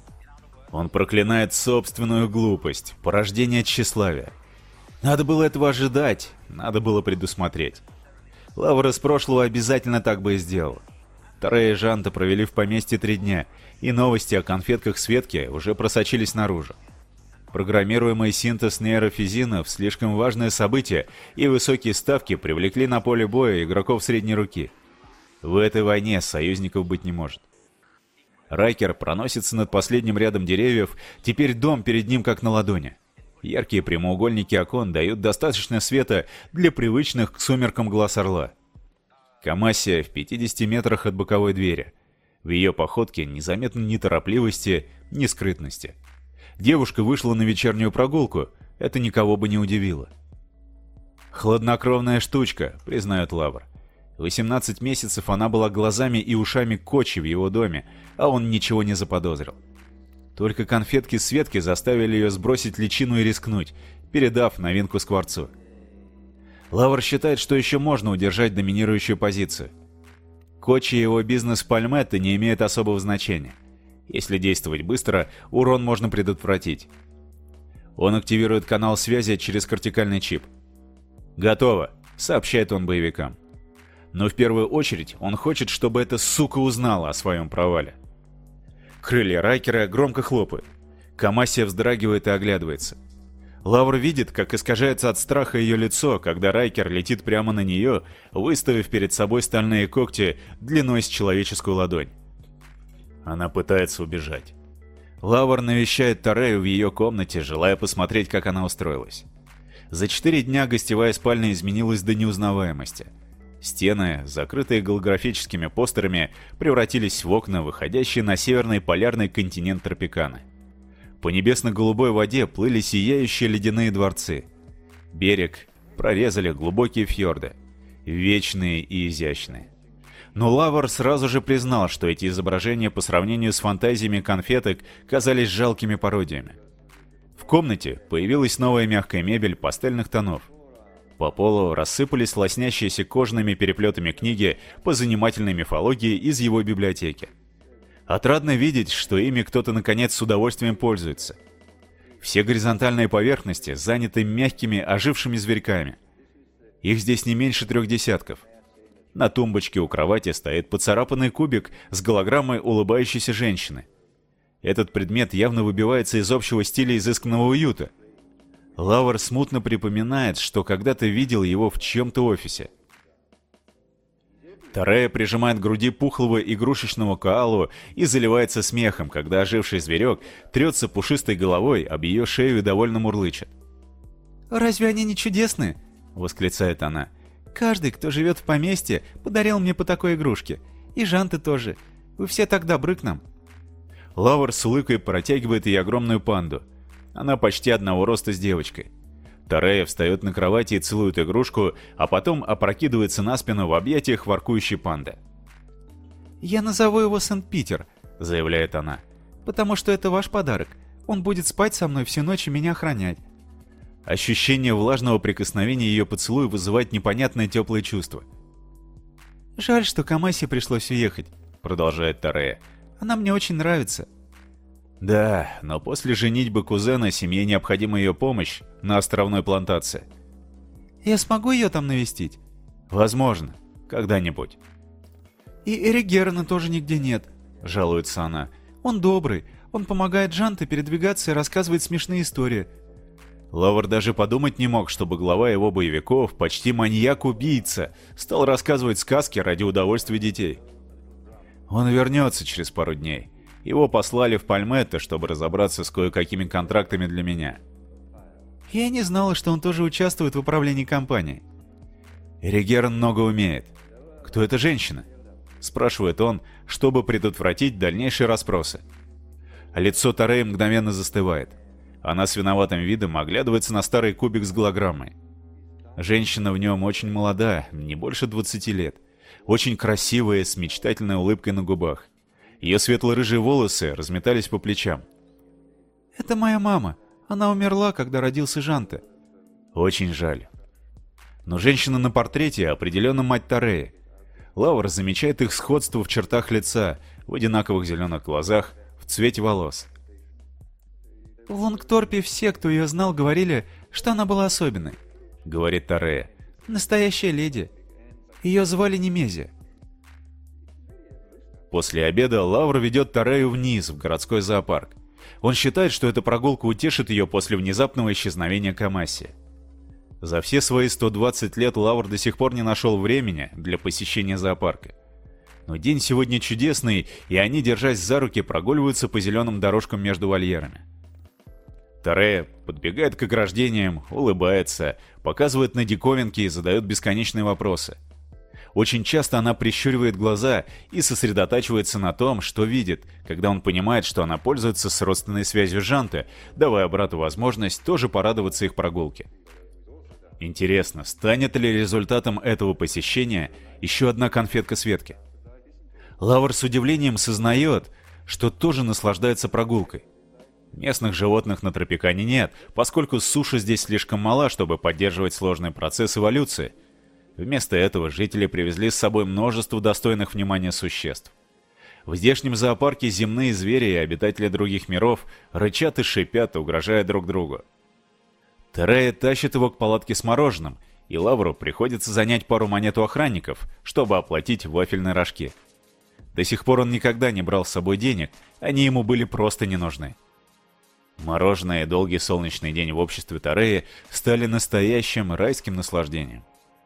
Он проклинает собственную глупость, порождение тщеславия. Надо было этого ожидать, надо было предусмотреть. Лавр из прошлого обязательно так бы и сделал. Тарея и Жанта провели в поместье 3 дня, и новости о конфетках Светки уже просочились наружу. Программируемый синтез нейрофизинов — слишком важное событие, и высокие ставки привлекли на поле боя игроков средней руки. В этой войне союзников быть не может. Райкер проносится над последним рядом деревьев, теперь дом перед ним как на ладони. Яркие прямоугольники окон дают достаточно света для привычных к сумеркам глаз орла. Камассия в 50 метрах от боковой двери. В ее походке незаметно ни торопливости, ни скрытности. Девушка вышла на вечернюю прогулку, это никого бы не удивило. «Хладнокровная штучка», — признает Лавр. 18 месяцев она была глазами и ушами Кочи в его доме, а он ничего не заподозрил. Только конфетки Светки заставили ее сбросить личину и рискнуть, передав новинку скворцу. Лавр считает, что еще можно удержать доминирующую позицию. Кочи и его бизнес Пальметто не имеют особого значения. Если действовать быстро, урон можно предотвратить. Он активирует канал связи через кортикальный чип. «Готово», — сообщает он боевикам. Но в первую очередь он хочет, чтобы эта сука узнала о своем провале. Крылья Райкера громко хлопают. Камассия вздрагивает и оглядывается. Лавр видит, как искажается от страха ее лицо, когда Райкер летит прямо на нее, выставив перед собой стальные когти длиной с человеческую ладонь. Она пытается убежать. Лавр навещает Тарею в ее комнате, желая посмотреть, как она устроилась. За 4 дня гостевая спальня изменилась до неузнаваемости. Стены, закрытые голографическими постерами, превратились в окна, выходящие на северный полярный континент Тропиканы. По небесно-голубой воде плыли сияющие ледяные дворцы. Берег прорезали глубокие фьорды, вечные и изящные. Но Лавр сразу же признал, что эти изображения по сравнению с фантазиями конфеток казались жалкими пародиями. В комнате появилась новая мягкая мебель пастельных тонов. По полу рассыпались лоснящиеся кожаными переплетами книги по занимательной мифологии из его библиотеки. Отрадно видеть, что ими кто-то наконец с удовольствием пользуется. Все горизонтальные поверхности заняты мягкими, ожившими зверьками. Их здесь не меньше 3 десятков. На тумбочке у кровати стоит поцарапанный кубик с голограммой улыбающейся женщины. Этот предмет явно выбивается из общего стиля изысканного уюта. Лавр смутно припоминает, что когда-то видел его в чьем-то офисе. Тарея прижимает к груди пухлого игрушечного коалу и заливается смехом, когда оживший зверек трется пушистой головой об ее шею и довольно мурлычет. «Разве они не чудесные?» — восклицает она. «Каждый, кто живет в поместье, подарил мне по такой игрушке. И Жанты тоже. Вы все так добры к нам». Лавр с улыбкой протягивает ей огромную панду. Она почти одного роста с девочкой. Тарея встает на кровати и целует игрушку, а потом опрокидывается на спину в объятиях воркующей панды. «Я назову его Сент-Питер», — заявляет она. «потому что это ваш подарок. Он будет спать со мной всю ночь и меня охранять». Ощущение влажного прикосновения ее поцелуя вызывает непонятное теплое чувство. «Жаль, что Камасе пришлось уехать», — продолжает Тарея. «Она мне очень нравится». Да, но после женитьбы кузена семье необходима ее помощь на островной плантации. «Я смогу ее там навестить?» Возможно, когда-нибудь. «И Эригерона тоже нигде нет», — жалуется она. «Он добрый, он помогает Джанте передвигаться и рассказывает смешные истории». Лавр даже подумать не мог, чтобы глава его боевиков, почти маньяк-убийца, стал рассказывать сказки ради удовольствия детей. Он вернется через пару дней. Его послали в Пальметто, чтобы разобраться с кое-какими контрактами для меня. Я не знала, что он тоже участвует в управлении компанией. Эригерон много умеет. Кто эта женщина? Спрашивает он, чтобы предотвратить дальнейшие расспросы. Лицо Тареи мгновенно застывает. Она с виноватым видом оглядывается на старый кубик с голограммой. Женщина в нем очень молода, не больше 20 лет. Очень красивая, с мечтательной улыбкой на губах. Ее светло-рыжие волосы разметались по плечам. «Это моя мама. Она умерла, когда родился Жанте». Очень жаль. Но женщина на портрете определенно мать Тареи. Лавр замечает их сходство в чертах лица, в одинаковых зеленых глазах, в цвете волос. «В Лонгторпе все, кто ее знал, говорили, что она была особенной», — говорит Тарея. «Настоящая леди. Ее звали Немезия». После обеда Лавр ведет Тарею вниз, в городской зоопарк. Он считает, что эта прогулка утешит ее после внезапного исчезновения Камаси. За все свои 120 лет Лавр до сих пор не нашел времени для посещения зоопарка. Но день сегодня чудесный, и они, держась за руки, прогуливаются по зеленым дорожкам между вольерами. Тарея подбегает к ограждениям, улыбается, показывает на диковинки и задает бесконечные вопросы. Очень часто она прищуривает глаза и сосредотачивается на том, что видит, когда он понимает, что она пользуется с родственной связью Жанте, давая брату возможность тоже порадоваться их прогулке. Интересно, станет ли результатом этого посещения еще одна конфетка Светки? Лавр с удивлением сознает, что тоже наслаждается прогулкой. Местных животных на Тропикане нет, поскольку суша здесь слишком мала, чтобы поддерживать сложный процесс эволюции. Вместо этого жители привезли с собой множество достойных внимания существ. В здешнем зоопарке земные звери и обитатели других миров рычат и шипят, угрожая друг другу. Тарея тащит его к палатке с мороженым, и Лавру приходится занять пару монет у охранников, чтобы оплатить вафельные рожки. До сих пор он никогда не брал с собой денег, они ему были просто не нужны. Мороженое и долгий солнечный день в обществе Тареи стали настоящим райским наслаждением.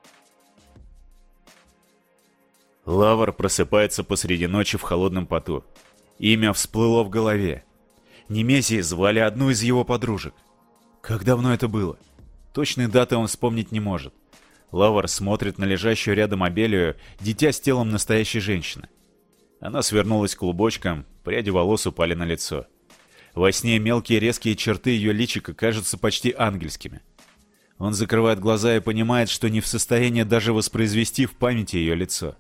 Лавр просыпается посреди ночи в холодном поту. Имя всплыло в голове. Немезией звали одну из его подружек. Как давно это было? Точной даты он вспомнить не может. Лавр смотрит на лежащую рядом Абелию, дитя с телом настоящей женщины. Она свернулась клубочком, пряди волос упали на лицо. Во сне мелкие резкие черты ее личика кажутся почти ангельскими. Он закрывает глаза и понимает, что не в состоянии даже воспроизвести в памяти ее лицо.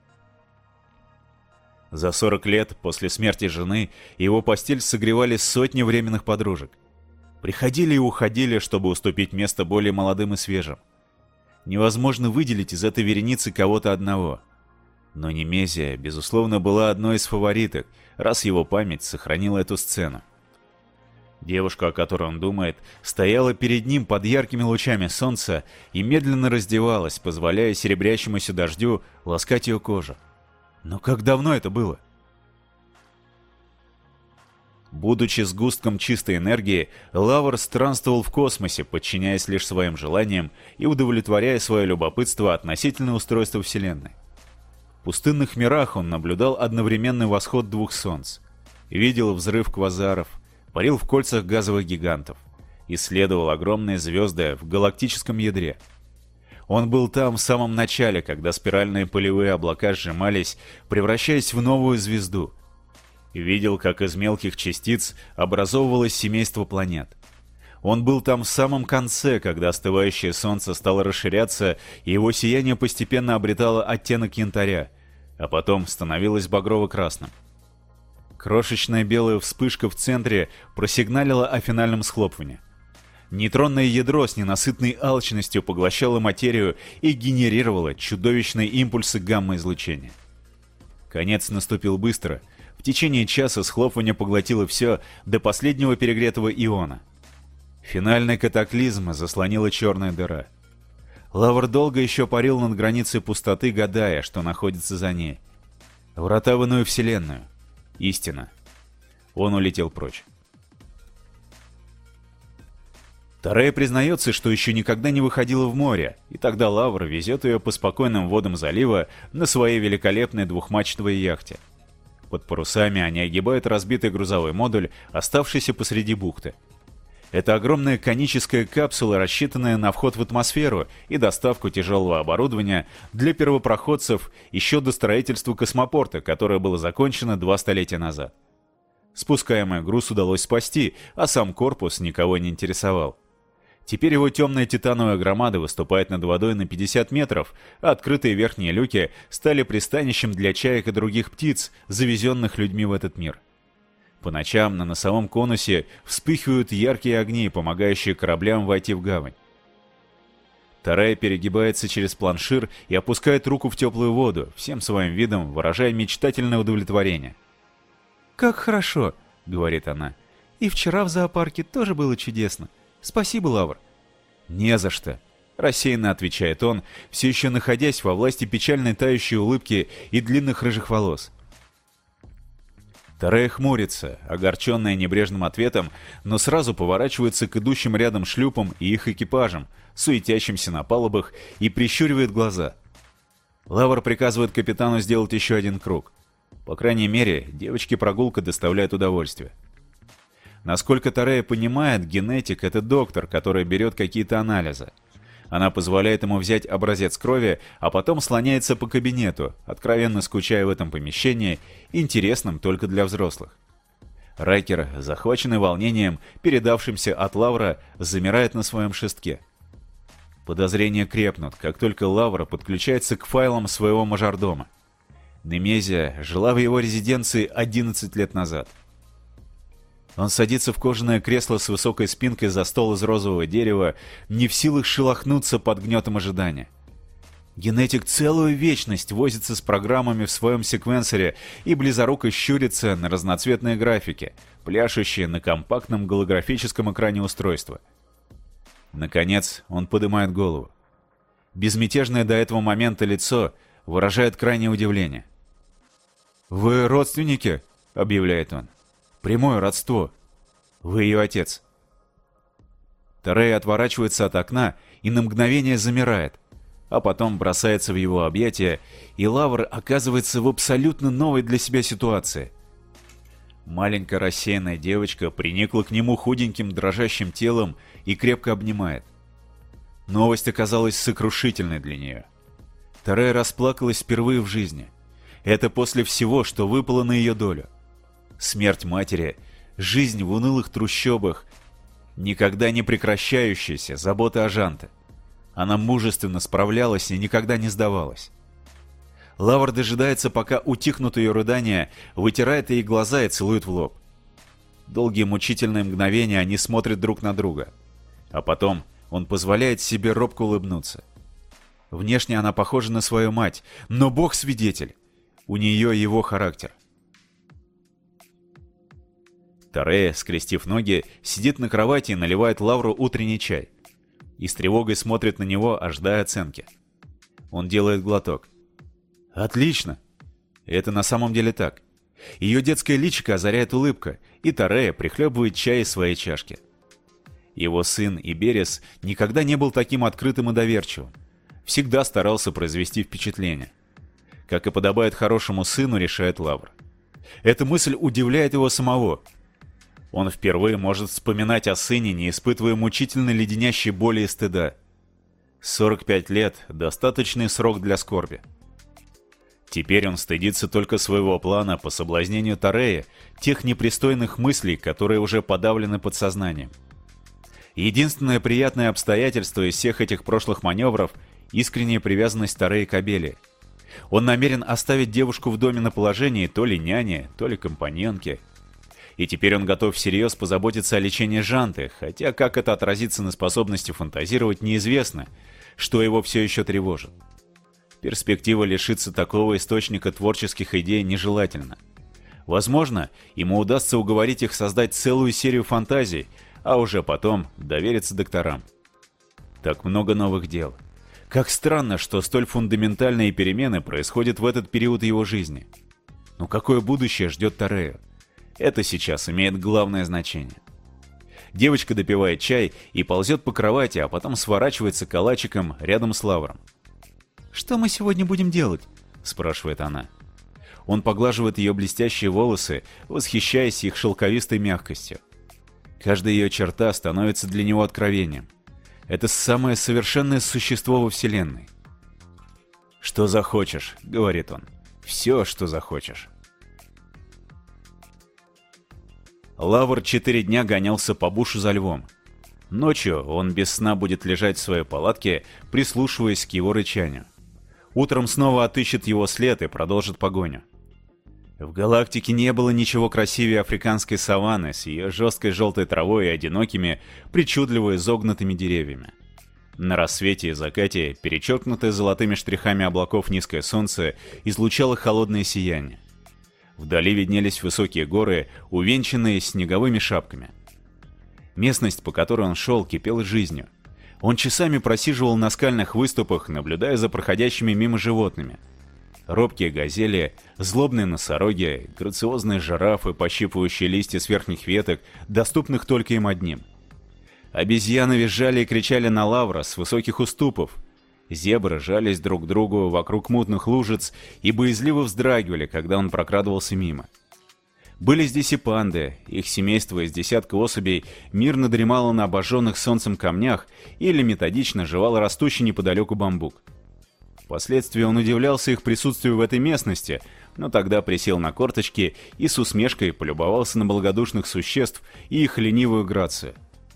За 40 лет после смерти жены его постель согревали сотни временных подружек. Приходили и уходили, чтобы уступить место более молодым и свежим. Невозможно выделить из этой вереницы кого-то одного. Но Немезия, безусловно, была одной из фавориток, раз его память сохранила эту сцену. Девушка, о которой он думает, стояла перед ним под яркими лучами солнца и медленно раздевалась, позволяя серебрящемуся дождю ласкать ее кожу. Но как давно это было? Будучи сгустком чистой энергии, Лавр странствовал в космосе, подчиняясь лишь своим желаниям и удовлетворяя свое любопытство относительно устройства Вселенной. В пустынных мирах он наблюдал одновременный восход двух солнц, видел взрыв квазаров, парил в кольцах газовых гигантов, исследовал огромные звезды в галактическом ядре. Он был там в самом начале, когда спиральные пылевые облака сжимались, превращаясь в новую звезду. Видел, как из мелких частиц образовывалось семейство планет. Он был там в самом конце, когда остывающее солнце стало расширяться, и его сияние постепенно обретало оттенок янтаря, а потом становилось багрово-красным. Крошечная белая вспышка в центре просигналила о финальном схлопывании. Нейтронное ядро с ненасытной алчностью поглощало материю и генерировало чудовищные импульсы гамма-излучения. Конец наступил быстро. В течение часа схлопывание поглотило все до последнего перегретого иона. Финальный катаклизм заслонила черная дыра. Лавр долго еще парил над границей пустоты, гадая, что находится за ней. Врата в иную вселенную. Истина. Он улетел прочь. Тарея признается, что еще никогда не выходила в море, и тогда Лавр везет ее по спокойным водам залива на своей великолепной двухмачтовой яхте. Под парусами они огибают разбитый грузовой модуль, оставшийся посреди бухты. Это огромная коническая капсула, рассчитанная на вход в атмосферу и доставку тяжелого оборудования для первопроходцев еще до строительства космопорта, которое было закончено 2 столетия назад. Спускаемый груз удалось спасти, а сам корпус никого не интересовал. Теперь его темная титановая громада выступает над водой на 50 метров, а открытые верхние люки стали пристанищем для чаек и других птиц, завезенных людьми в этот мир. По ночам на носовом конусе вспыхивают яркие огни, помогающие кораблям войти в гавань. Тарея перегибается через планшир и опускает руку в теплую воду, всем своим видом выражая мечтательное удовлетворение. «Как хорошо», — говорит она. «И вчера в зоопарке тоже было чудесно. Спасибо, Лавр». «Не за что», — рассеянно отвечает он, все еще находясь во власти печальной тающей улыбки и длинных рыжих волос. Тарея хмурится, огорченная небрежным ответом, но сразу поворачивается к идущим рядом шлюпам и их экипажам, суетящимся на палубах, и прищуривает глаза. Лавр приказывает капитану сделать еще один круг. По крайней мере, девочке прогулка доставляет удовольствие. Насколько Тарея понимает, генетик — это доктор, который берет какие-то анализы. Она позволяет ему взять образец крови, а потом слоняется по кабинету, откровенно скучая в этом помещении, интересном только для взрослых. Райкер, захваченный волнением, передавшимся от Лавра, замирает на своем шестке. Подозрения крепнут, как только Лавра подключается к файлам своего мажордома. Немезия жила в его резиденции 11 лет назад. Он садится в кожаное кресло с высокой спинкой за стол из розового дерева, не в силах шелохнуться под гнетом ожидания. Генетик целую вечность возится с программами в своем секвенсоре и близоруко щурится на разноцветные графики, пляшущие на компактном голографическом экране устройства. Наконец он поднимает голову. Безмятежное до этого момента лицо выражает крайнее удивление. «Вы родственники?» — объявляет он. «Прямое родство. Вы ее отец». Тарея отворачивается от окна и на мгновение замирает, а потом бросается в его объятия, и Лавр оказывается в абсолютно новой для себя ситуации. Маленькая рассеянная девочка приникла к нему худеньким дрожащим телом и крепко обнимает. Новость оказалась сокрушительной для нее. Тарея расплакалась впервые в жизни. Это после всего, что выпало на ее долю. Смерть матери, жизнь в унылых трущобах, никогда не прекращающаяся забота о Жанте. Она мужественно справлялась и никогда не сдавалась. Лавр дожидается, пока утихнут ее рыдания, вытирает ей глаза и целует в лоб. Долгие мучительные мгновения они смотрят друг на друга. А потом он позволяет себе робко улыбнуться. Внешне она похожа на свою мать, но Бог свидетель. У нее его характер. Тарея, скрестив ноги, сидит на кровати и наливает Лавру утренний чай. И с тревогой смотрит на него, ожидая оценки. Он делает глоток. Отлично! Это на самом деле так. Ее детское личико озаряет улыбка, и Тарея прихлебывает чай из своей чашки. Его сын Иберес никогда не был таким открытым и доверчивым. Всегда старался произвести впечатление. Как и подобает хорошему сыну, решает Лавр. Эта мысль удивляет его самого. Он впервые может вспоминать о сыне, не испытывая мучительно леденящей боли и стыда. 45 лет – достаточный срок для скорби. Теперь он стыдится только своего плана по соблазнению Торея, тех непристойных мыслей, которые уже подавлены подсознанием. Единственное приятное обстоятельство из всех этих прошлых маневров – искренняя привязанность Торея к Абелии. Он намерен оставить девушку в доме на положении то ли няни, то ли компаньонки. И теперь он готов всерьез позаботиться о лечении Жанты, хотя как это отразится на способности фантазировать, неизвестно, что его все еще тревожит. Перспектива лишиться такого источника творческих идей нежелательна. Возможно, ему удастся уговорить их создать целую серию фантазий, а уже потом довериться докторам. Так много новых дел. Как странно, что столь фундаментальные перемены происходят в этот период его жизни. Но какое будущее ждет Торею? Это сейчас имеет главное значение. Девочка допивает чай и ползет по кровати, а потом сворачивается калачиком рядом с Лавром. «Что мы сегодня будем делать?» — спрашивает она. Он поглаживает ее блестящие волосы, восхищаясь их шелковистой мягкостью. Каждая ее черта становится для него откровением. Это самое совершенное существо во Вселенной. «Что захочешь», — говорит он. «Все, что захочешь». Лавр 4 дня гонялся по бушу за львом. Ночью он без сна будет лежать в своей палатке, прислушиваясь к его рычанию. Утром снова отыщет его след и продолжит погоню. В галактике не было ничего красивее африканской саванны с ее жесткой желтой травой и одинокими, причудливо изогнутыми деревьями. На рассвете и закате, перечеркнутое золотыми штрихами облаков низкое солнце, излучало холодное сияние. Вдали виднелись высокие горы, увенчанные снеговыми шапками. Местность, по которой он шел, кипела жизнью. Он часами просиживал на скальных выступах, наблюдая за проходящими мимо животными. Робкие газели, злобные носороги, грациозные жирафы, пощипывающие листья с верхних веток, доступных только им одним. Обезьяны визжали и кричали на Лавра с высоких уступов. Зебры жались друг к другу вокруг мутных лужиц и боязливо вздрагивали, когда он прокрадывался мимо. Были здесь и панды, их семейство из десятка особей мирно дремало на обожженных солнцем камнях или методично жевало растущий неподалеку бамбук. Впоследствии он удивлялся их присутствию в этой местности, но тогда присел на корточки и с усмешкой полюбовался на благодушных существ и их ленивую грацию.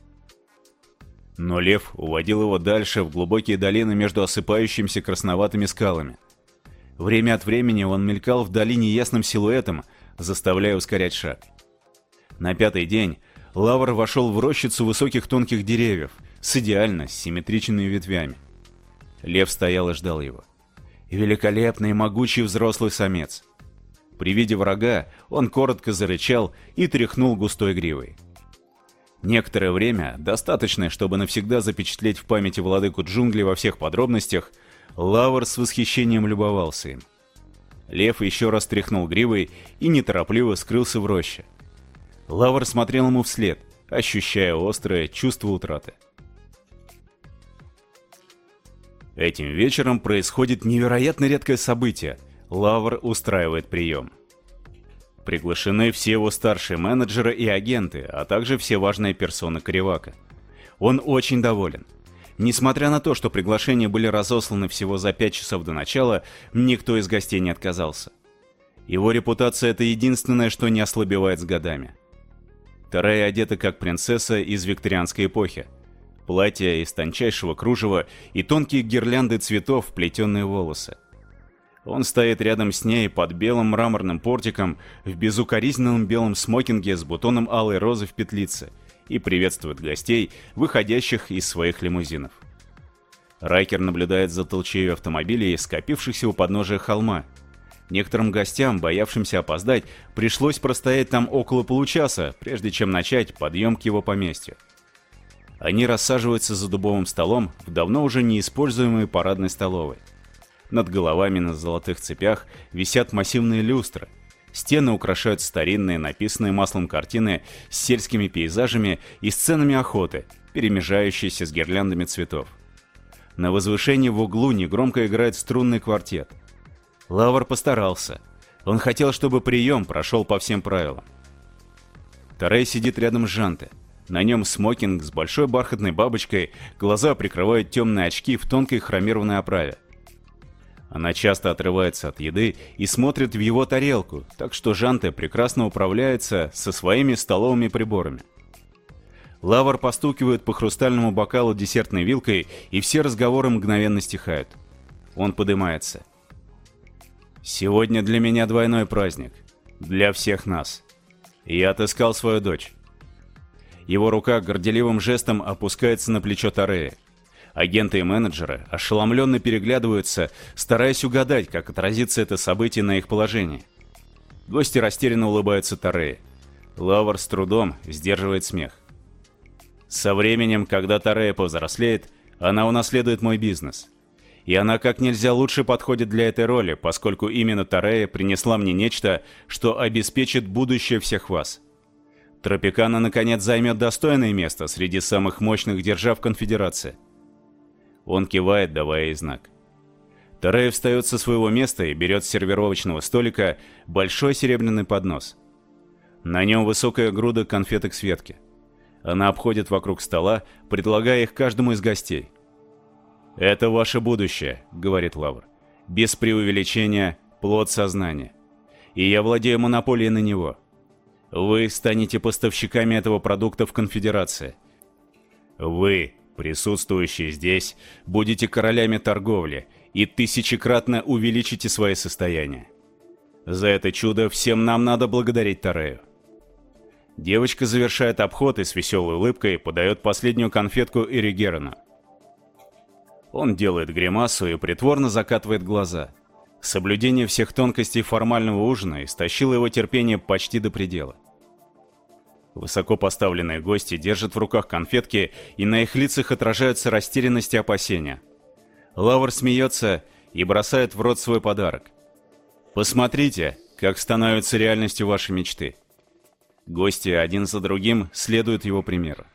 Но лев уводил его дальше в глубокие долины между осыпающимися красноватыми скалами. Время от времени он мелькал вдали неясным силуэтом, заставляя ускорять шаг. На 5-й день Лавр вошел в рощицу высоких тонких деревьев с идеально симметричными ветвями. Лев стоял и ждал его. Великолепный и могучий взрослый самец. При виде врага он коротко зарычал и тряхнул густой гривой. Некоторое время, достаточное, чтобы навсегда запечатлеть в памяти владыку джунглей во всех подробностях, Лавр с восхищением любовался им. Лев еще раз тряхнул гривой и неторопливо скрылся в роще. Лавр смотрел ему вслед, ощущая острое чувство утраты. Этим вечером происходит невероятно редкое событие. Лавр устраивает прием. Приглашены все его старшие менеджеры и агенты, а также все важные персоны Каревака. Он очень доволен. Несмотря на то, что приглашения были разосланы всего за 5 часов до начала, никто из гостей не отказался. Его репутация — это единственное, что не ослабевает с годами. Торея одета как принцесса из викторианской эпохи. Платье из тончайшего кружева и тонкие гирлянды цветов, вплетенные в волосы. Он стоит рядом с ней под белым мраморным портиком в безукоризненном белом смокинге с бутоном алой розы в петлице и приветствует гостей, выходящих из своих лимузинов. Райкер наблюдает за толчеей автомобилей, скопившихся у подножия холма. Некоторым гостям, боявшимся опоздать, пришлось простоять там около получаса, прежде чем начать подъем к его поместью. Они рассаживаются за дубовым столом в давно уже неиспользуемой парадной столовой. Над головами на золотых цепях висят массивные люстры. Стены украшают старинные, написанные маслом картины с сельскими пейзажами и сценами охоты, перемежающиеся с гирляндами цветов. На возвышении в углу негромко играет струнный квартет. Лавр постарался. Он хотел, чтобы прием прошел по всем правилам. Торей сидит рядом с Жанте. На нем смокинг с большой бархатной бабочкой, глаза прикрывают темные очки в тонкой хромированной оправе. Она часто отрывается от еды и смотрит в его тарелку, так что Жанте прекрасно управляется со своими столовыми приборами. Лавр постукивает по хрустальному бокалу десертной вилкой, и все разговоры мгновенно стихают. Он поднимается. «Сегодня для меня двойной праздник. Для всех нас. Я отыскал свою дочь». Его рука горделивым жестом опускается на плечо Тареи. Агенты и менеджеры ошеломленно переглядываются, стараясь угадать, как отразится это событие на их положении. Гости растерянно улыбаются Тарее. Лавр с трудом сдерживает смех. Со временем, когда Тарея повзрослеет, она унаследует мой бизнес. И она как нельзя лучше подходит для этой роли, поскольку именно Тарея принесла мне нечто, что обеспечит будущее всех вас. Тропикана, наконец, займет достойное место среди самых мощных держав Конфедерации. Он кивает, давая ей знак. Тарея встает со своего места и берет с сервировочного столика большой серебряный поднос. На нем высокая груда конфеток Светки. Она обходит вокруг стола, предлагая их каждому из гостей. «Это ваше будущее», — говорит Лавр. «Без преувеличения, плод сознания. И я владею монополией на него. Вы станете поставщиками этого продукта в Конфедерации. Вы, присутствующие здесь, будете королями торговли и тысячекратно увеличите свои состояния. За это чудо всем нам надо благодарить Тарею». Девочка завершает обход и с веселой улыбкой подает последнюю конфетку Эригерону. Он делает гримасу и притворно закатывает глаза. Соблюдение всех тонкостей формального ужина истощило его терпение почти до предела. Высоко поставленные гости держат в руках конфетки, и на их лицах отражаются растерянность и опасения. Лавр смеется и бросает в рот свой подарок. «Посмотрите, как становятся реальностью ваши мечты». Гости один за другим следуют его примеру.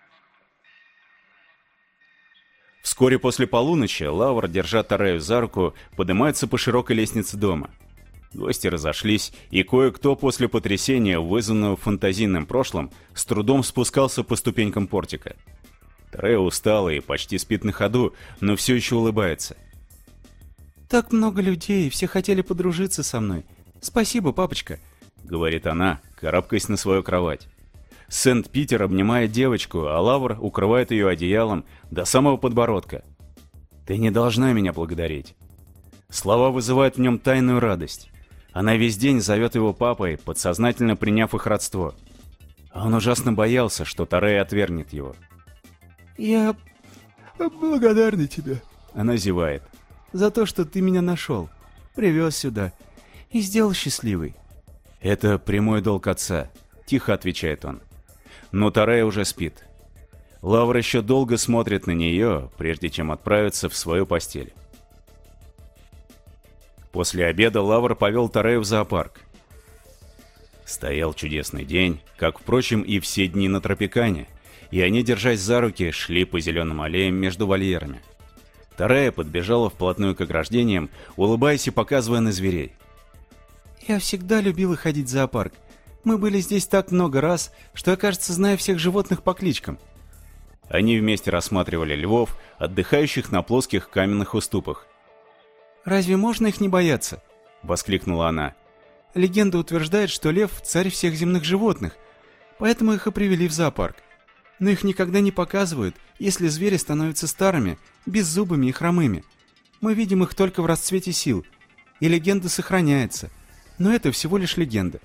Вскоре после полуночи Лавр, держа Тарею за руку, поднимается по широкой лестнице дома. Гости разошлись, и кое-кто после потрясения, вызванного фантазийным прошлым, с трудом спускался по ступенькам портика. Тарея устала и почти спит на ходу, но все еще улыбается. «Так много людей, все хотели подружиться со мной. Спасибо, папочка», — говорит она, карабкаясь на свою кровать. Сент-Питер обнимает девочку, а Лавр укрывает ее одеялом до самого подбородка. «Ты не должна меня благодарить». Слова вызывают в нем тайную радость. Она весь день зовет его папой, подсознательно приняв их родство. А он ужасно боялся, что Тарея отвергнет его. «Я благодарна тебе», — она зевает, — «за то, что ты меня нашел, привез сюда и сделал счастливой». «Это прямой долг отца», — тихо отвечает он. Но Тарея уже спит. Лавр еще долго смотрит на нее, прежде чем отправиться в свою постель. После обеда Лавр повел Тарею в зоопарк. Стоял чудесный день, как, впрочем, и все дни на Тропикане, и они, держась за руки, шли по зеленым аллеям между вольерами. Тарея подбежала вплотную к ограждениям, улыбаясь и показывая на зверей. «Я всегда любила ходить в зоопарк. Мы были здесь так много раз, что я, кажется, знаю всех животных по кличкам». Они вместе рассматривали львов, отдыхающих на плоских каменных уступах. «Разве можно их не бояться?» — воскликнула она. «Легенда утверждает, что лев — царь всех земных животных, поэтому их и привели в зоопарк. Но их никогда не показывают, если звери становятся старыми, беззубыми и хромыми. Мы видим их только в расцвете сил, и легенда сохраняется. Но это всего лишь легенда».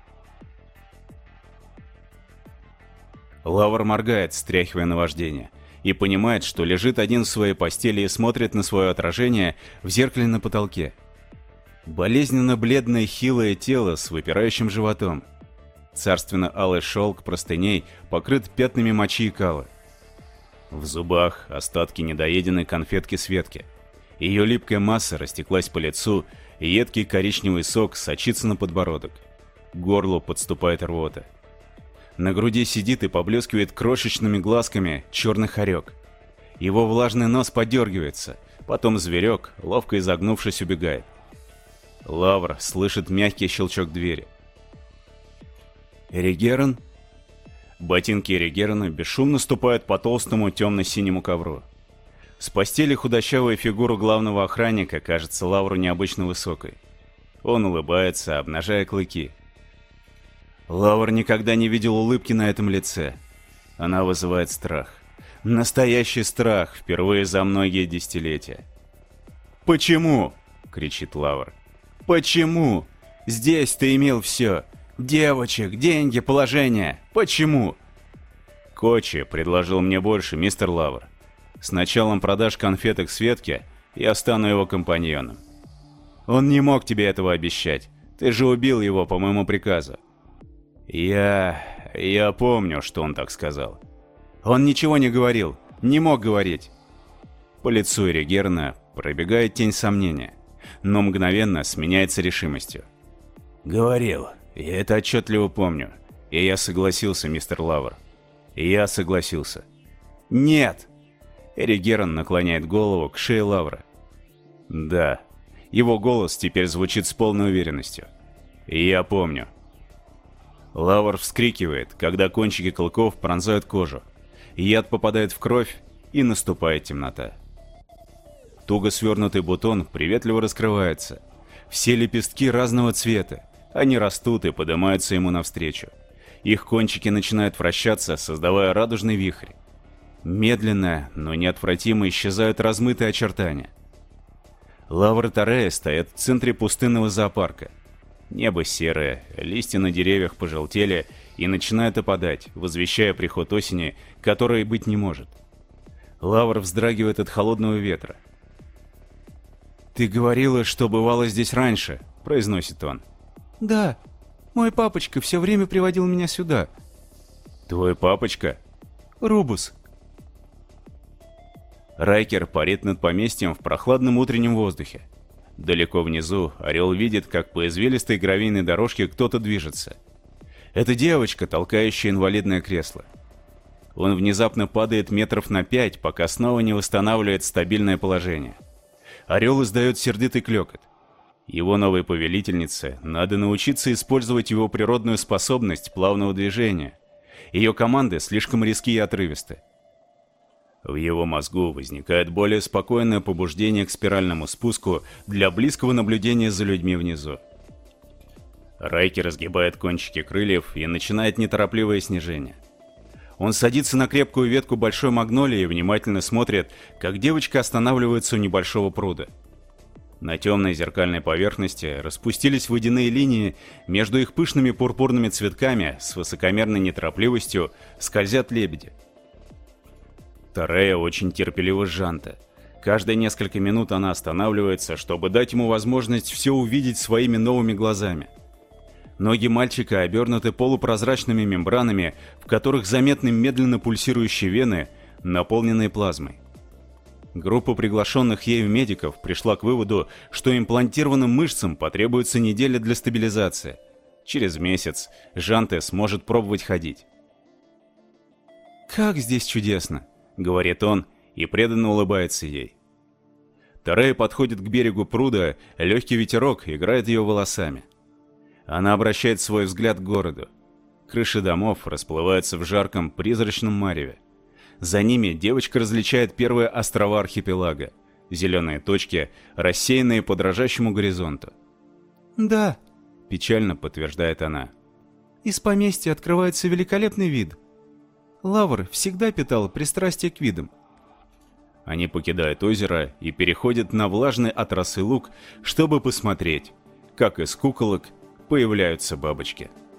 Лавр моргает, стряхивая наваждение, и понимает, что лежит один в своей постели и смотрит на свое отражение в зеркале на потолке. Болезненно бледное хилое тело с выпирающим животом. Царственно-алый шелк простыней покрыт пятнами мочи и кала. В зубах остатки недоеденной конфетки Светки. Ее липкая масса растеклась по лицу, и едкий коричневый сок сочится на подбородок. К горлу подступает рвота. На груди сидит и поблескивает крошечными глазками черный хорек. Его влажный нос подергивается, потом зверек, ловко изогнувшись, убегает. Лавр слышит мягкий щелчок двери. «Эригерон?» Ботинки Эригерона бесшумно ступают по толстому темно-синему ковру. С постели худощавая фигура главного охранника кажется Лавру необычно высокой. Он улыбается, обнажая клыки. Лавр никогда не видел улыбки на этом лице. Она вызывает страх. Настоящий страх, впервые за многие десятилетия. «Почему?» — кричит Лавр. «Почему? Здесь ты имел все. Девочек, деньги, положение. Почему?» «Кочи предложил мне больше, мистер Лавр. С началом продаж конфеток Светке я стану его компаньоном. Он не мог тебе этого обещать. Ты же убил его по моему приказу». Я помню, что он так сказал. Он ничего не говорил, не мог говорить. По лицу Эригерна пробегает тень сомнения, но мгновенно сменяется решимостью. «Говорил, я это отчетливо помню, и я согласился, мистер Лавр. Я согласился». «Нет!» Эригерн наклоняет голову к шее Лавра. «Да». Его голос теперь звучит с полной уверенностью. «Я помню». Лавр вскрикивает, когда кончики клыков пронзают кожу. Яд попадает в кровь, и наступает темнота. Туго свернутый бутон приветливо раскрывается. Все лепестки разного цвета. Они растут и поднимаются ему навстречу. Их кончики начинают вращаться, создавая радужный вихрь. Медленно, но неотвратимо исчезают размытые очертания. Лавр и Тарея стоят в центре пустынного зоопарка. Небо серое, листья на деревьях пожелтели и начинают опадать, возвещая приход осени, которой быть не может. Лавр вздрагивает от холодного ветра. «Ты говорила, что бывало здесь раньше», — произносит он. «Да, мой папочка все время приводил меня сюда». «Твой папочка?» «Рубус». Райкер парит над поместьем в прохладном утреннем воздухе. Далеко внизу орел видит, как по извилистой гравийной дорожке кто-то движется. Это девочка, толкающая инвалидное кресло. Он внезапно падает метров на 5, пока снова не восстанавливает стабильное положение. Орел издает сердитый клёкот. Его новой повелительнице надо научиться использовать его природную способность плавного движения. Ее команды слишком резки и отрывисты. В его мозгу возникает более спокойное побуждение к спиральному спуску для близкого наблюдения за людьми внизу. Райки разгибает кончики крыльев и начинает неторопливое снижение. Он садится на крепкую ветку большой магнолии и внимательно смотрит, как девочка останавливается у небольшого пруда. На темной зеркальной поверхности распустились водяные линии, между их пышными пурпурными цветками с высокомерной неторопливостью скользят лебеди. Тарея очень терпеливо сжата. Каждые несколько минут она останавливается, чтобы дать ему возможность все увидеть своими новыми глазами. Ноги мальчика обернуты полупрозрачными мембранами, в которых заметны медленно пульсирующие вены, наполненные плазмой. Группа приглашенных ею медиков пришла к выводу, что имплантированным мышцам потребуется неделя для стабилизации. Через месяц Жанте сможет пробовать ходить. «Как здесь чудесно!» — говорит он и преданно улыбается ей. Тарея подходит к берегу пруда, легкий ветерок играет ее волосами. Она обращает свой взгляд к городу. Крыши домов расплываются в жарком призрачном мареве. За ними девочка различает первые острова архипелага, зеленые точки, рассеянные по дрожащему горизонту. «Да», — печально подтверждает она. «Из поместья открывается великолепный вид. Лавр всегда питал пристрастие к видам». Они покидают озеро и переходят на влажный от росы луг, чтобы посмотреть, как из куколок появляются бабочки.